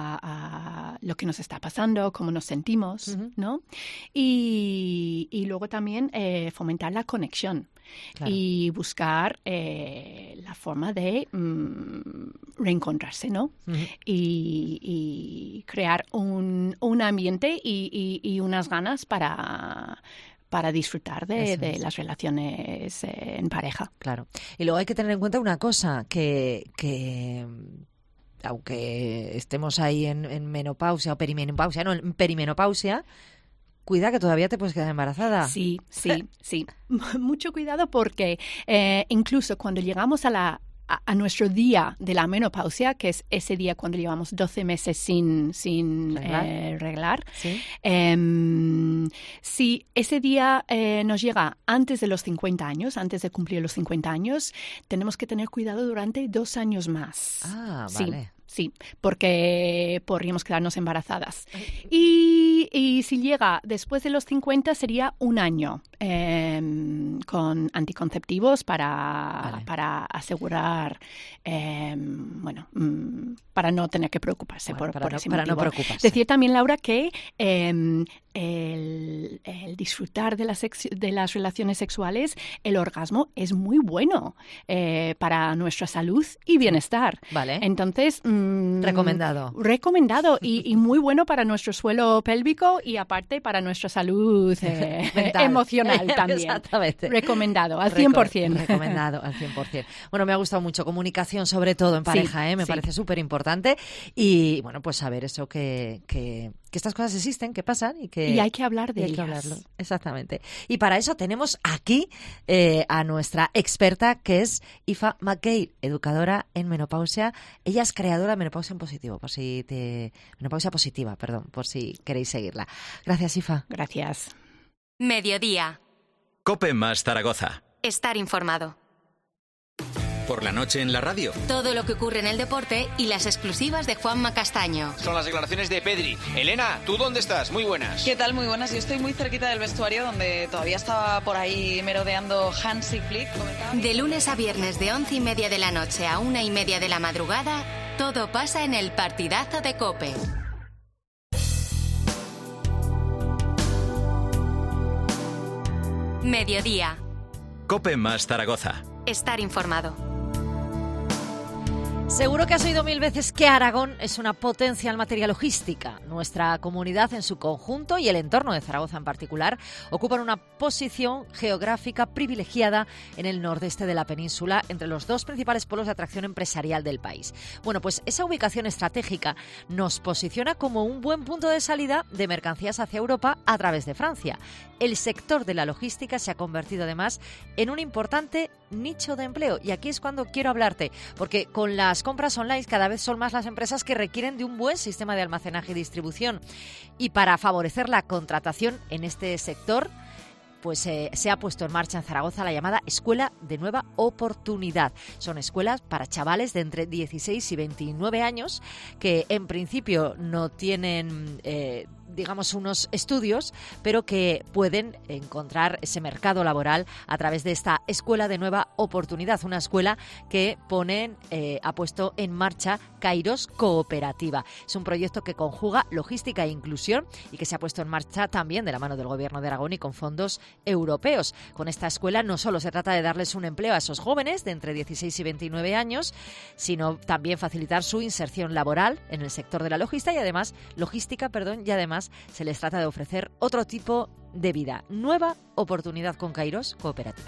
a lo que nos está pasando, cómo nos sentimos, uh-huh. ¿no? Y, y luego también eh, fomentar la conexión claro. y buscar eh, la forma de mm, reencontrarse, ¿no? Uh-huh. y, y crear un, un ambiente y, y, y unas ganas para... para disfrutar de, de las relaciones eh, en pareja. Claro. Y luego hay que tener en cuenta una cosa, que, que aunque estemos ahí en, en menopausia o perimenopausia, no, en perimenopausia, cuida que todavía te puedes quedar embarazada. Sí, sí, sí. Mucho cuidado porque eh, incluso cuando llegamos a la a nuestro día de la menopausia, que es ese día cuando llevamos doce meses sin, sin reglar, eh, reglar. ¿Sí? Eh, si ese día eh, nos llega antes de los cincuenta años, antes de cumplir los cincuenta años, tenemos que tener cuidado durante dos años más. Ah, vale. Sí. Sí, porque podríamos quedarnos embarazadas. Y, y si llega después de los cincuenta sería un año eh, con anticonceptivos para, vale. para asegurar, eh, bueno, para no tener que preocuparse bueno, por, para por no, ese para motivo. no preocuparse. Decir también, Laura, que eh, el, el disfrutar de las, sex, de las relaciones sexuales, el orgasmo es muy bueno eh, para nuestra salud y bienestar. Vale. Entonces, mmm, recomendado. Recomendado y, y muy bueno para nuestro suelo pélvico y aparte para nuestra salud eh, emocional también. Exactamente. Recomendado, al cien por ciento. Recomendado, al cien por ciento. Bueno, me ha gustado mucho. Comunicación, sobre todo en pareja, sí, ¿eh? Me sí. parece súper importante. Y, bueno, pues saber eso que... que que estas cosas existen, que pasan y que... Y hay que hablar de hay ellas. Que hablarlo. Exactamente. Y para eso tenemos aquí eh, a nuestra experta, que es Aoife McGale, educadora en menopausia. Ella es creadora de Menopausia en Positivo, por si te... Menopausia Positiva, perdón, por si queréis seguirla. Gracias, Aoife. Gracias. Mediodía. COPE más Zaragoza. Estar informado. Por la noche en la radio. Todo lo que ocurre en el deporte y las exclusivas de Juanma Castaño. Son las declaraciones de Pedri. Elena, ¿tú dónde estás? Muy buenas. ¿Qué tal? Muy buenas. Yo estoy muy cerquita del vestuario donde todavía estaba por ahí merodeando Hansi Flick. De lunes a viernes de once y media de la noche a una y media de la madrugada, todo pasa en el partidazo de COPE. Mediodía. COPE más Zaragoza. Estar informado. Seguro que has oído mil veces que Aragón es una potencia en materia logística. Nuestra comunidad en su conjunto y el entorno de Zaragoza en particular ocupan una posición geográfica privilegiada en el nordeste de la península, entre los dos principales polos de atracción empresarial del país. Bueno, pues esa ubicación estratégica nos posiciona como un buen punto de salida de mercancías hacia Europa a través de Francia. El sector de la logística se ha convertido además en un importante nicho de empleo. Y aquí es cuando quiero hablarte, porque con las compras online cada vez son más las empresas que requieren de un buen sistema de almacenaje y distribución. Y para favorecer la contratación en este sector, pues eh, se ha puesto en marcha en Zaragoza la llamada Escuela de Nueva Oportunidad. Son escuelas para chavales de entre dieciséis y veintinueve años que en principio no tienen... Eh, digamos, unos estudios, pero que pueden encontrar ese mercado laboral a través de esta Escuela de Nueva Oportunidad, una escuela que ponen, eh, ha puesto en marcha Kairos Cooperativa. Es un proyecto que conjuga logística e inclusión y que se ha puesto en marcha también de la mano del Gobierno de Aragón y con fondos europeos. Con esta escuela no solo se trata de darles un empleo a esos jóvenes de entre dieciséis y veintinueve años, sino también facilitar su inserción laboral en el sector de la logística y además, logística, perdón, y además se les trata de ofrecer otro tipo de vida. Nueva oportunidad con Kairos Cooperativa.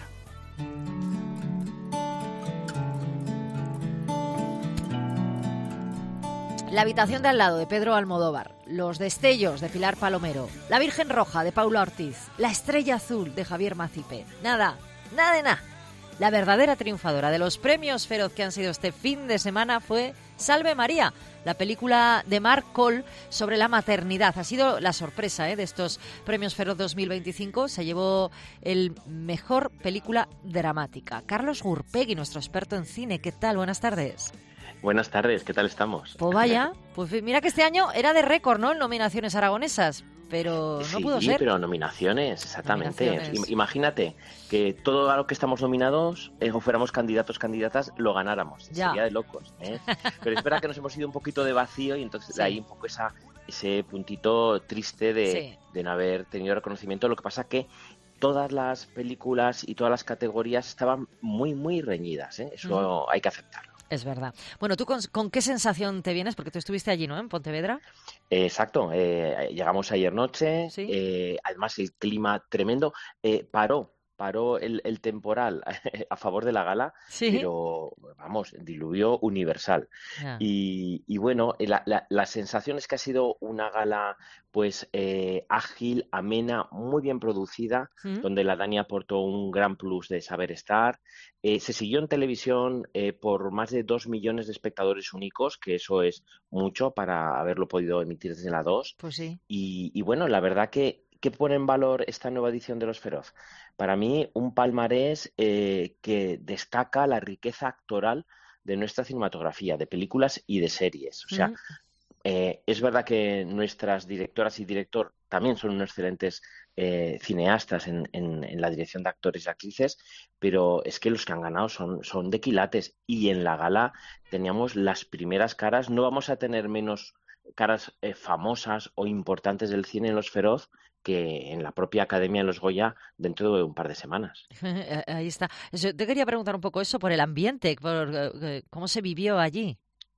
La habitación de al lado, de Pedro Almodóvar. Los destellos, de Pilar Palomero. La Virgen Roja, de Paula Ortiz. La Estrella Azul, de Javier Macipe. Nada, nada de nada. La verdadera triunfadora de los premios Feroz que han sido este fin de semana fue Salve María, la película de Marc Coll sobre la maternidad. Ha sido la sorpresa ¿eh? de estos premios Feroz dos mil veinticinco. Se llevó el mejor película dramática. Carlos Gurpegui, nuestro experto en cine. ¿Qué tal? Buenas tardes. Buenas tardes, ¿qué tal estamos? Pues vaya, pues mira que este año era de récord, ¿no? En nominaciones aragonesas, pero no sí, pudo ser. Sí, pero nominaciones, exactamente. Nominaciones. Imagínate que todo a lo que estamos nominados, eh, o fuéramos candidatos, candidatas, lo ganáramos. Ya. Sería de locos, ¿eh? Pero es verdad que nos hemos ido un poquito de vacío y entonces Sí. de ahí un poco esa, ese puntito triste de, Sí. de no haber tenido reconocimiento. Lo que pasa que todas las películas y todas las categorías estaban muy, muy reñidas, ¿eh? Eso Ujú. hay que aceptarlo. Es verdad. Bueno, ¿tú con, con qué sensación te vienes? Porque tú estuviste allí, ¿no? En Pontevedra. Eh, Exacto, eh, llegamos ayer noche, Sí. eh, además el clima tremendo, eh, paró, paró el, el temporal a favor de la gala, Sí. pero vamos, diluvio universal. Ya. Y, y bueno, la, la, la sensación es que ha sido una gala pues eh, ágil, amena, muy bien producida, ¿Mm? donde la Dani aportó un gran plus de saber estar. Eh, se siguió en televisión eh, por más de dos millones de espectadores únicos, que eso es mucho para haberlo podido emitir desde la dos. Pues sí. Y, y bueno, la verdad que, que pone en valor esta nueva edición de Los Feroz. Para mí, un palmarés eh, que destaca la riqueza actoral de nuestra cinematografía, de películas y de series. O sea, Ujú. eh, es verdad que nuestras directoras y director también son unos excelentes eh, cineastas en, en, en la dirección de actores y actrices, pero es que los que han ganado son, son de quilates. Y en la gala teníamos las primeras caras. No vamos a tener menos caras eh, famosas o importantes del cine en Los Feroz que en la propia Academia de los Goya dentro de un par de semanas. Ahí está. Eso, te quería preguntar un poco eso por el ambiente, por eh, cómo se vivió allí.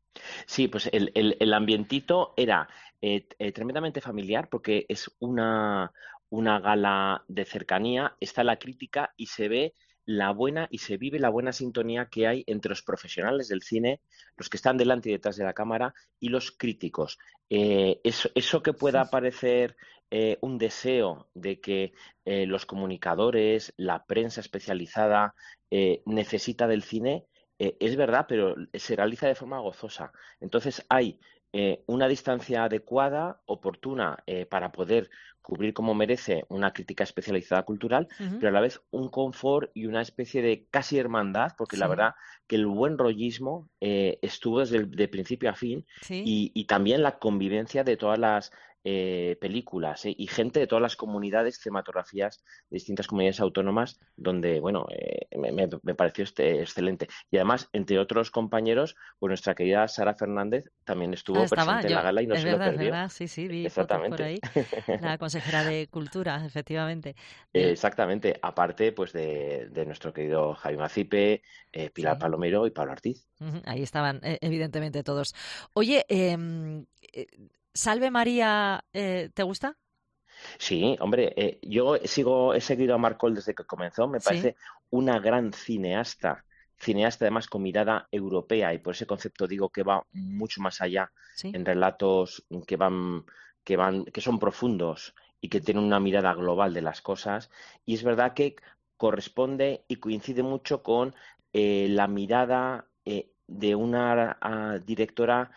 Sí, pues el, el, el ambientito era eh, eh, tremendamente familiar porque es una, una gala de cercanía, está la crítica y se ve la buena y se vive la buena sintonía que hay entre los profesionales del cine, los que están delante y detrás de la cámara y los críticos. Eh, eso, eso que pueda parecer eh, un deseo de que eh, los comunicadores, la prensa especializada eh, necesita del cine, eh, es verdad, pero se realiza de forma gozosa. Entonces hay eh, una distancia adecuada, oportuna, eh, para poder cubrir como merece una crítica especializada cultural, Ujú. pero a la vez un confort y una especie de casi hermandad, porque la Sí. verdad que el buen rollismo eh, estuvo desde el, de principio a fin Sí. y, y también la convivencia de todas las eh, películas eh, y gente de todas las comunidades, cinematografías de distintas comunidades autónomas, donde, bueno, eh, me, me- me pareció este, excelente. Y además, entre otros compañeros, pues nuestra querida Sara Fernández también estuvo Ah, estaba. presente en Yo, la gala y no es se verdad, lo es perdió. verdad. Sí, sí, vi fotos por ahí. Exactamente. La consejera de Cultura, efectivamente. Eh, Del- Exactamente, aparte pues de, de nuestro querido Javi Macipe, eh, Pilar Sí. Palomero y Pablo Ortiz. Ujú, ahí estaban, eh, evidentemente, todos. Oye, em, eh, Salve María, eh, ¿te gusta? Sí, hombre, eh, yo sigo, he seguido a Marc Coll desde que comenzó, me Sí. parece una gran cineasta, cineasta además con mirada europea y por ese concepto digo que va mucho más allá Sí. en relatos que van, que van, que son profundos y que tienen una mirada global de las cosas. Y es verdad que corresponde y coincide mucho con eh, la mirada eh, de una ah, directora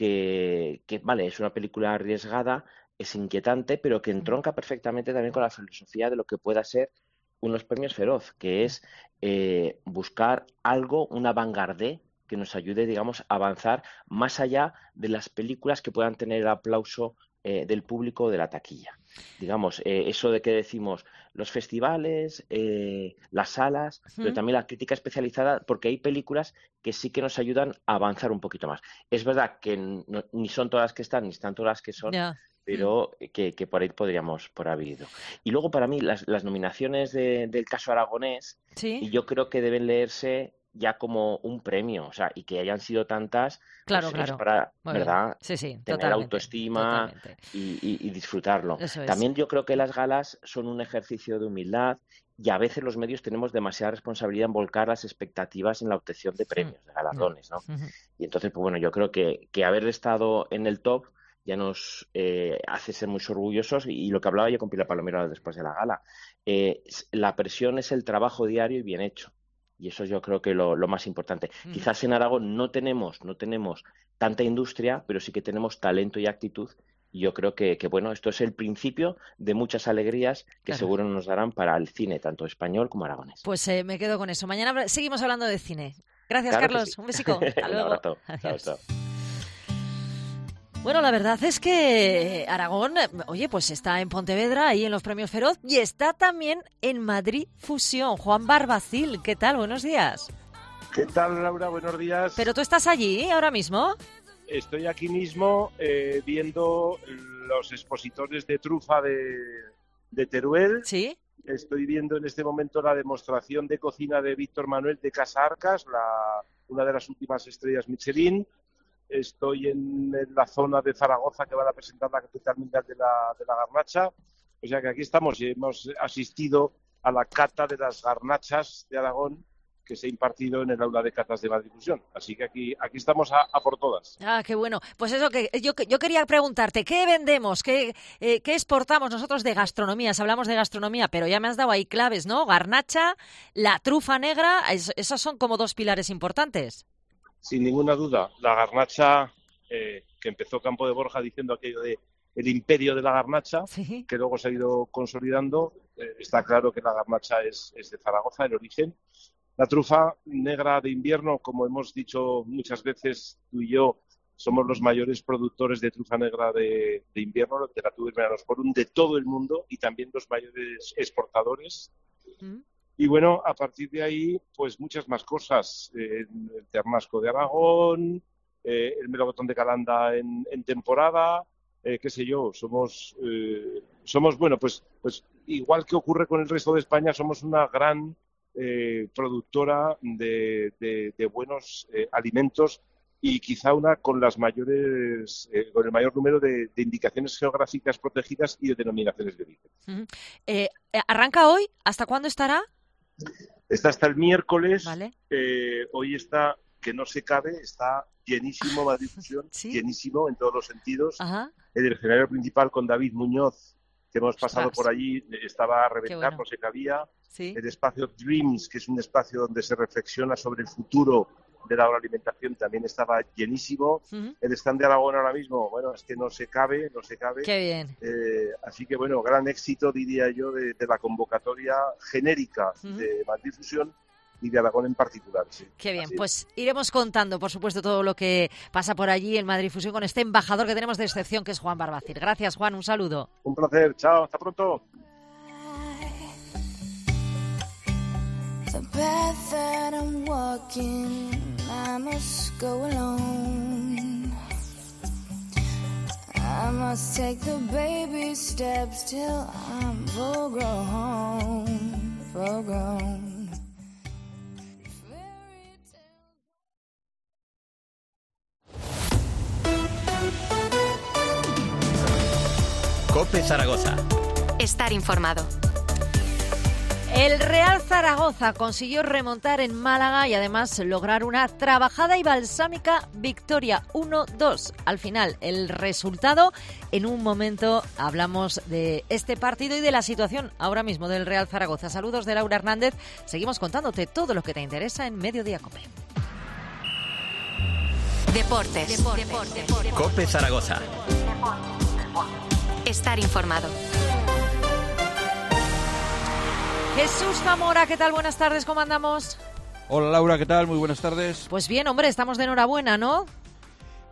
que, que, vale, es una película arriesgada, es inquietante, pero que entronca perfectamente también con la filosofía de lo que pueda ser unos premios Feroz, que es eh, buscar algo, una vanguardia que nos ayude, digamos, a avanzar más allá de las películas que puedan tener el aplauso eh, del público de la taquilla. Digamos, eh, eso de que decimos los festivales, eh, las salas, uh-huh. pero también la crítica especializada, porque hay películas que sí que nos ayudan a avanzar un poquito más. Es verdad que no, ni son todas las que están, ni están todas las que son, yeah. pero mm. que, que por ahí podríamos por haber ido. Y luego, para mí, las, las nominaciones de, del caso aragonés, ¿sí? yo creo que deben leerse ya como un premio, o sea, y que hayan sido tantas, claro, pues, claro. es para, Muy ¿verdad? Sí, sí, tener totalmente, autoestima totalmente. Y, y, y disfrutarlo. Eso es. También yo creo que las galas son un ejercicio de humildad y a veces los medios tenemos demasiada responsabilidad en volcar las expectativas en la obtención de premios, de galardones, ¿no? Uh-huh. Y entonces, pues bueno, yo creo que, que haber estado en el top ya nos eh, hace ser muy orgullosos, y, y lo que hablaba yo con Pilar Palomero después de la gala, eh, la presión es el trabajo diario y bien hecho. Y eso yo creo que lo, lo más importante. Mm. Quizás en Aragón no tenemos, no tenemos tanta industria, pero sí que tenemos talento y actitud. Y yo creo que, que bueno, esto es el principio de muchas alegrías que claro. seguro nos darán para el cine, tanto español como aragonés. Pues eh, me quedo con eso. Mañana seguimos hablando de cine. Gracias, claro Carlos. Sí. Un besico. Hasta luego. Un abrazo. Adiós. Chao, chao. Bueno, la verdad es que Aragón, oye, pues está en Pontevedra, ahí en los Premios Feroz, y está también en Madrid Fusión. Juan Barbacil, ¿qué tal? Buenos días. ¿Qué tal, Laura? Buenos días. ¿Pero tú estás allí ahora mismo? Estoy aquí mismo eh, viendo los expositores de trufa de, de Teruel. Sí. Estoy viendo en este momento la demostración de cocina de Víctor Manuel de Casa Arcas, la, una de las últimas estrellas Michelin. Estoy en, en la zona de Zaragoza que van a presentar la capital mundial de la, de la garnacha. O sea que aquí estamos y hemos asistido a la cata de las garnachas de Aragón que se ha impartido en el aula de catas de Madrid Fusión. Así que aquí, aquí estamos a, a por todas. Ah, qué bueno. Pues eso, que yo, yo quería preguntarte, ¿qué vendemos? ¿Qué, eh, ¿Qué exportamos nosotros de gastronomía? Si hablamos de gastronomía, pero ya me has dado ahí claves, ¿no? Garnacha, la trufa negra, es, esos son como dos pilares importantes. Sin ninguna duda, la garnacha, eh, que empezó Campo de Borja diciendo aquello de el imperio de la garnacha, ¿sí? que luego se ha ido consolidando, eh, está claro que la garnacha es, es de Zaragoza, el origen. La trufa negra de invierno, como hemos dicho muchas veces tú y yo, somos los mayores productores de trufa negra de, de invierno, de la Tubernanosporum, de todo el mundo, y también los mayores exportadores. ¿Mm? Y bueno, a partir de ahí, pues muchas más cosas. Eh, el ternasco de Aragón, eh, el melocotón de Calanda en, en temporada, eh, qué sé yo, somos, eh, somos bueno, pues, pues igual que ocurre con el resto de España, somos una gran eh, productora de, de, de buenos eh, alimentos, y quizá una con las mayores, eh, con el mayor número de, de indicaciones geográficas protegidas y de denominaciones de origen. Uh-huh. Eh, ¿Arranca hoy? ¿Hasta cuándo estará? Está hasta el miércoles. Vale. Eh, hoy está, que no se cabe, está llenísimo Madrid Fusión, ¿sí? llenísimo en todos los sentidos. Ajá. El escenario principal con David Muñoz, que hemos pasado Ostras. por allí, estaba a reventar, bueno. no se cabía. ¿Sí? El espacio Dreams, que es un espacio donde se reflexiona sobre el futuro de la agroalimentación, también estaba llenísimo. Uh-huh. El stand de Aragón ahora mismo, bueno, es que no se cabe, no se cabe. Qué bien. Eh, así que, bueno, gran éxito, diría yo, de, de la convocatoria genérica uh-huh. de Madrid Fusión y de Aragón en particular. Sí. Qué bien, así pues es. Iremos contando, por supuesto, todo lo que pasa por allí en Madrid Fusión con este embajador que tenemos de excepción, que es Juan Barbacil. Gracias, Juan, un saludo. Un placer, chao, hasta pronto. The path that I'm walking, I must go alone. I must take the baby steps till I'm full grown, full grown. COPE Zaragoza. Estar informado. El Real Zaragoza consiguió remontar en Málaga y además lograr una trabajada y balsámica victoria uno dos. Al final, el resultado, en un momento hablamos de este partido y de la situación ahora mismo del Real Zaragoza. Saludos de Laura Hernández. Seguimos contándote todo lo que te interesa en Mediodía COPE. Deportes. Deportes. Deportes. COPE Zaragoza. Estar informado. Jesús Zamora, ¿qué tal? Buenas tardes, ¿cómo andamos? Hola Laura, ¿qué tal? Muy buenas tardes. Pues bien, hombre, estamos de enhorabuena, ¿no?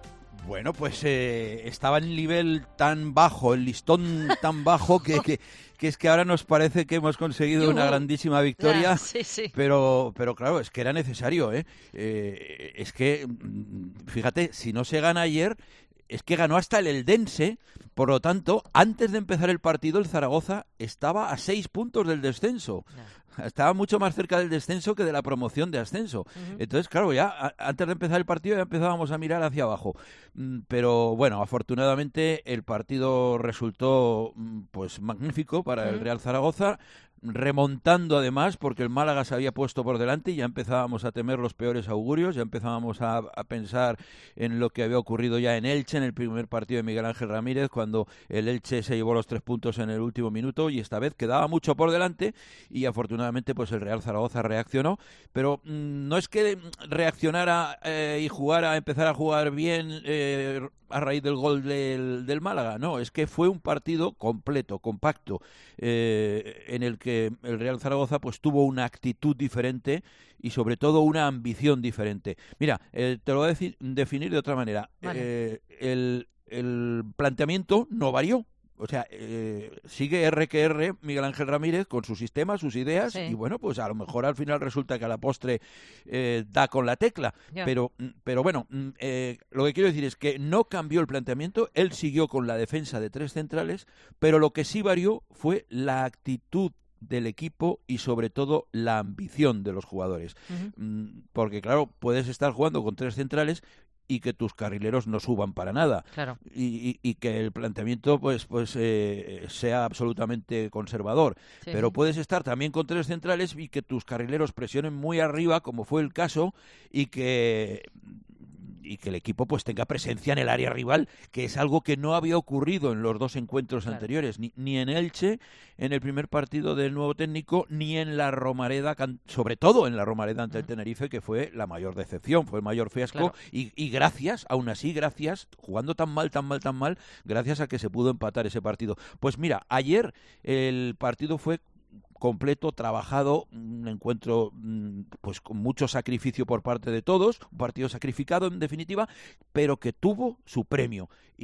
Bueno, pues eh, estaba en el nivel tan bajo, el listón tan bajo que, que, que es que ahora nos parece que hemos conseguido una grandísima victoria, sí, sí. pero pero claro, es que era necesario, ¿eh? Eh, es que, fíjate, si no se gana ayer, es que ganó hasta el Eldense, por lo tanto, antes de empezar el partido, el Zaragoza estaba a seis puntos del descenso. No. Estaba mucho más cerca del descenso que de la promoción de ascenso. Uh-huh. Entonces, claro, ya a, antes de empezar el partido ya empezábamos a mirar hacia abajo. Mm, pero bueno, afortunadamente el partido resultó mm, pues magnífico para uh-huh. el Real Zaragoza, remontando además, porque el Málaga se había puesto por delante y ya empezábamos a temer los peores augurios, ya empezábamos a, a pensar en lo que había ocurrido ya en Elche, en el primer partido de Miguel Ángel Ramírez, cuando el Elche se llevó los tres puntos en el último minuto, y esta vez quedaba mucho por delante, y afortunadamente pues el Real Zaragoza reaccionó, pero mmm, no es que reaccionara eh, y jugara, empezar a jugar bien eh, a raíz del gol del, del Málaga, no, es que fue un partido completo, compacto, eh, en el que el Real Zaragoza pues tuvo una actitud diferente y sobre todo una ambición diferente. Mira, eh, te lo voy a decir, definir de otra manera. Vale. Eh, el, el planteamiento no varió. O sea, eh, sigue R que R Miguel Ángel Ramírez con su sistema, sus ideas, sí. y bueno, pues a lo mejor al final resulta que a la postre eh, da con la tecla. Yeah. Pero, pero bueno, eh, lo que quiero decir es que no cambió el planteamiento, él siguió con la defensa de tres centrales, pero lo que sí varió fue la actitud del equipo y sobre todo la ambición de los jugadores. Uh-huh. Porque claro, puedes estar jugando con tres centrales y que tus carrileros no suban para nada. Claro. Y, y, y que el planteamiento pues pues eh, sea absolutamente conservador. Sí. Pero puedes estar también con tres centrales y que tus carrileros presionen muy arriba, como fue el caso, y que y que el equipo pues tenga presencia en el área rival, que es algo que no había ocurrido en los dos encuentros claro. anteriores, ni, ni en Elche, en el primer partido del nuevo técnico, ni en la Romareda, sobre todo en la Romareda ante uh-huh. el Tenerife, que fue la mayor decepción, fue el mayor fiasco, claro. y, y gracias, aún así, gracias, jugando tan mal, tan mal, tan mal, gracias a que se pudo empatar ese partido. Pues mira, ayer el partido fue completo, trabajado, un encuentro pues con mucho sacrificio por parte de todos, un partido sacrificado en definitiva, pero que tuvo su premio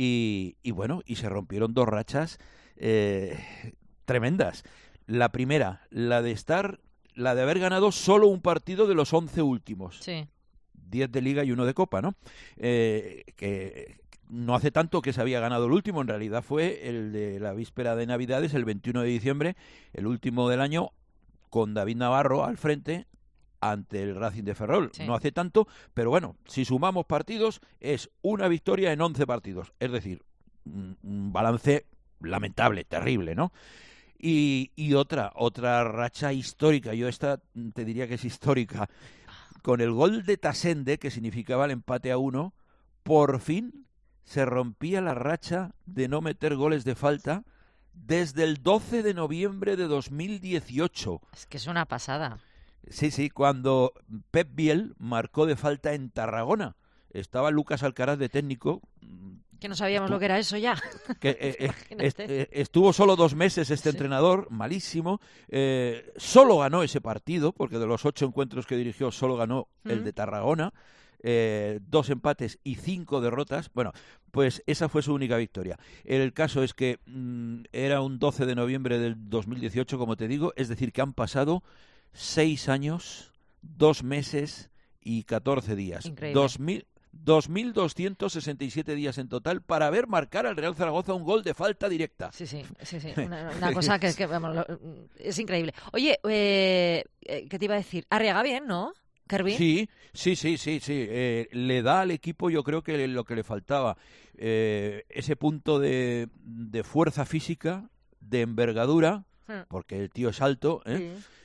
y, y bueno, y se rompieron dos rachas eh, tremendas. La primera, la de estar, la de haber ganado solo un partido de los once últimos. Sí. diez de Liga y uno de Copa, ¿no? Eh, que no hace tanto que se había ganado el último, en realidad fue el de la víspera de Navidades, el veintiuno de diciembre, el último del año, con David Navarro al frente ante el Racing de Ferrol. Sí. No hace tanto, pero bueno, si sumamos partidos, es una victoria en once partidos, es decir, un, un balance lamentable, terrible, ¿no? Y, y otra, otra racha histórica, yo esta te diría que es histórica, con el gol de Tasende, que significaba el empate a uno, por fin se rompía la racha de no meter goles de falta desde el doce de noviembre de dos mil dieciocho. Es que es una pasada. Sí, sí, cuando Pep Biel marcó de falta en Tarragona. Estaba Lucas Alcaraz de técnico. Que no sabíamos lo que era eso ya. Que eh, eh, est eh, estuvo solo dos meses este sí. entrenador, malísimo. Eh, solo ganó ese partido, porque de los ocho encuentros que dirigió solo ganó ¿Mm? el de Tarragona. Eh, dos empates y cinco derrotas. Bueno, pues esa fue su única victoria. El caso es que mmm, era un doce de noviembre del dos mil dieciocho, como te digo, es decir, que han pasado seis años, dos meses y catorce días. Increíble. dos mil dos mil doscientos sesenta y siete días en total para ver marcar al Real Zaragoza un gol de falta directa. Sí, sí, sí, sí. Una, una cosa que, que vamos, lo, es increíble. Oye, eh, ¿qué te iba a decir? Arriaga bien, ¿no? ¿Kervin? Sí, sí, sí, sí, sí. Eh, le da al equipo, yo creo que lo que le faltaba, eh, ese punto de, de fuerza física, de envergadura, hmm. porque el tío es alto, ¿eh? Sí.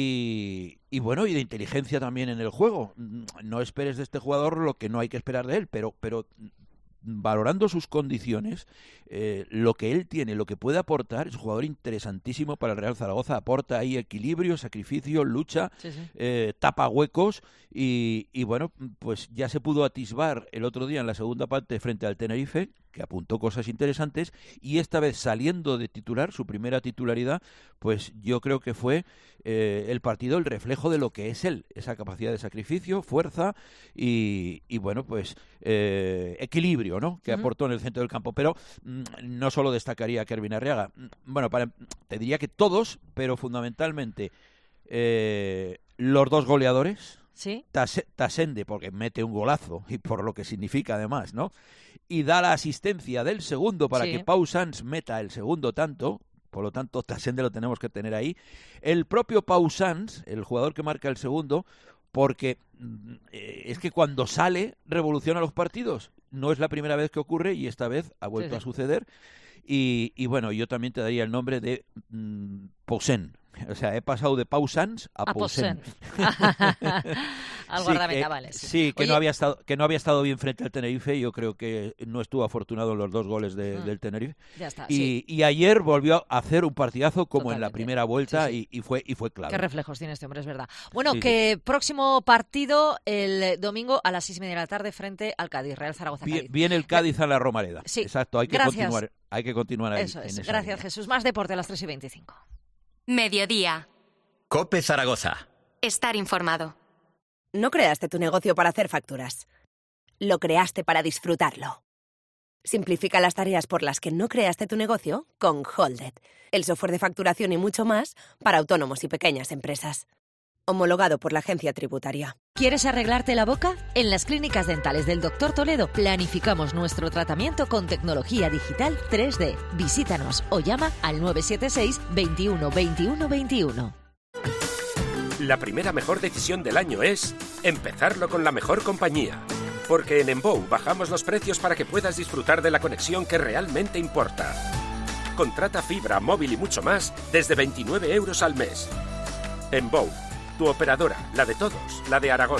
Y, y bueno, y de inteligencia también en el juego. No esperes de este jugador lo que no hay que esperar de él, pero, pero valorando sus condiciones, eh, lo que él tiene, lo que puede aportar, es un jugador interesantísimo para el Real Zaragoza. Aporta ahí equilibrio, sacrificio, lucha, sí, sí. Eh, tapa huecos y, y bueno, pues ya se pudo atisbar el otro día en la segunda parte frente al Tenerife que apuntó cosas interesantes, y esta vez saliendo de titular, su primera titularidad, pues yo creo que fue eh, el partido el reflejo de lo que es él, esa capacidad de sacrificio, fuerza y, y bueno, pues eh, equilibrio, ¿no?, que uh-huh. aportó en el centro del campo. Pero mm, no solo destacaría a Kervin Arriaga, bueno, para, te diría que todos, pero fundamentalmente eh, los dos goleadores. ¿Sí? Tasende, porque mete un golazo y por lo que significa además, ¿no? Y da la asistencia del segundo para sí. que Pau Sanz meta el segundo tanto, por lo tanto Tasende lo tenemos que tener ahí. El propio Pau Sanz, el jugador que marca el segundo, porque eh, es que cuando sale revoluciona los partidos. No es la primera vez que ocurre y esta vez ha vuelto sí, sí. a suceder. Y, y bueno, yo también te daría el nombre de mm, Poussin. O sea, he pasado de Pau Sanz a, a Poussin. Al sí, guardameta, que, vale. Sí, sí que, Oye, no había estado, que no había estado bien frente al Tenerife. Yo creo que no estuvo afortunado en los dos goles de, uh, del Tenerife. Ya está, y, sí. y ayer volvió a hacer un partidazo como Totalmente. en la primera vuelta sí, sí. Y, y fue y fue clave. Qué reflejos tiene este hombre, es verdad. Bueno, sí, que sí. próximo partido el domingo a las seis y media de la tarde frente al Cádiz, Real Zaragoza Cádiz. Bien, viene el Cádiz a la Romareda. Sí. Exacto, hay que Gracias. continuar, hay que continuar ahí. Eso es. En esa Gracias, línea. Jesús. Más deporte a las tres y veinticinco. Mediodía. COPE Zaragoza. Estar informado. No creaste tu negocio para hacer facturas. Lo creaste para disfrutarlo. Simplifica las tareas por las que no creaste tu negocio con Holded, el software de facturación y mucho más para autónomos y pequeñas empresas. Homologado por la Agencia Tributaria. ¿Quieres arreglarte la boca? En las clínicas dentales del doctor Toledo planificamos nuestro tratamiento con tecnología digital tres D. Visítanos o llama al nueve siete seis, veintiuno, veintiuno, veintiuno. La primera mejor decisión del año es empezarlo con la mejor compañía. Porque en Enbow bajamos los precios para que puedas disfrutar de la conexión que realmente importa. Contrata fibra, móvil y mucho más desde veintinueve euros al mes. Enbow, tu operadora, la de todos, la de Aragón.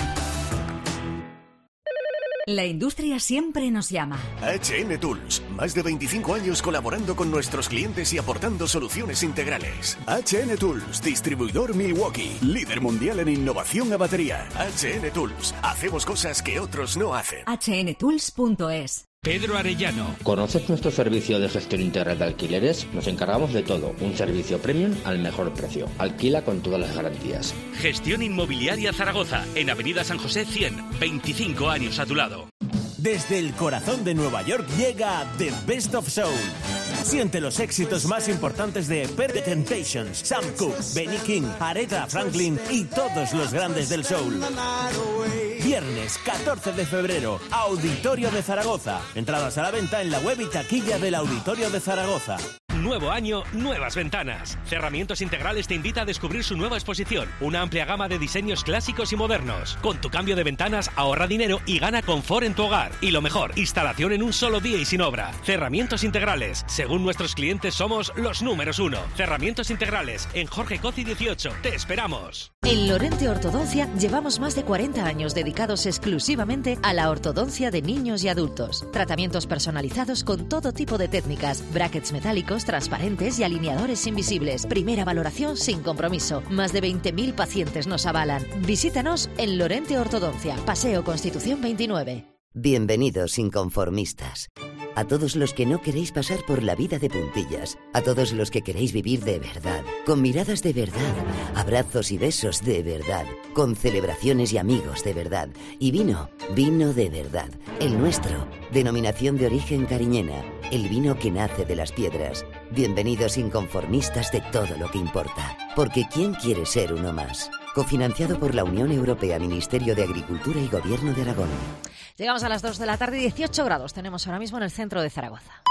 La industria siempre nos llama. H N Tools, más de veinticinco años colaborando con nuestros clientes y aportando soluciones integrales. H N Tools, distribuidor Milwaukee, líder mundial en innovación a batería. H N Tools, hacemos cosas que otros no hacen. H N tools punto es. Pedro Arellano. ¿Conoces nuestro servicio de gestión integral de alquileres? Nos encargamos de todo, un servicio premium al mejor precio. Alquila con todas las garantías. Gestión Inmobiliaria Zaragoza, en Avenida San José cien, veinticinco años a tu lado. Desde el corazón de Nueva York llega The Best of Soul. Siente los éxitos más importantes de The Temptations, Sam Cooke, Benny King, Aretha Franklin y todos los grandes del soul. Viernes catorce de febrero, Auditorio de Zaragoza. Entradas a la venta en la web y taquilla del Auditorio de Zaragoza. Nuevo año, nuevas ventanas. Cerramientos Integrales te invita a descubrir su nueva exposición. Una amplia gama de diseños clásicos y modernos. Con tu cambio de ventanas, ahorra dinero y gana confort en tu hogar. Y lo mejor, instalación en un solo día y sin obra. Cerramientos Integrales. Según nuestros clientes, somos los números uno. Cerramientos Integrales, en Jorge Coci dieciocho. Te esperamos. En Lorente Ortodoncia llevamos más de cuarenta años dedicados exclusivamente a la ortodoncia de niños y adultos. Tratamientos personalizados con todo tipo de técnicas. Brackets metálicos, transparentes y alineadores invisibles. Primera valoración sin compromiso. Más de veinte mil pacientes nos avalan. Visítanos en Lorente Ortodoncia, Paseo Constitución veintinueve. Bienvenidos inconformistas. A todos los que no queréis pasar por la vida de puntillas. A todos los que queréis vivir de verdad. Con miradas de verdad. Abrazos y besos de verdad. Con celebraciones y amigos de verdad. Y vino, vino de verdad. El nuestro. Denominación de origen cariñena. El vino que nace de las piedras. Bienvenidos inconformistas de todo lo que importa. Porque ¿quién quiere ser uno más? Cofinanciado por la Unión Europea, Ministerio de Agricultura y Gobierno de Aragón. Llegamos a las dos de la tarde, dieciocho grados tenemos ahora mismo en el centro de Zaragoza.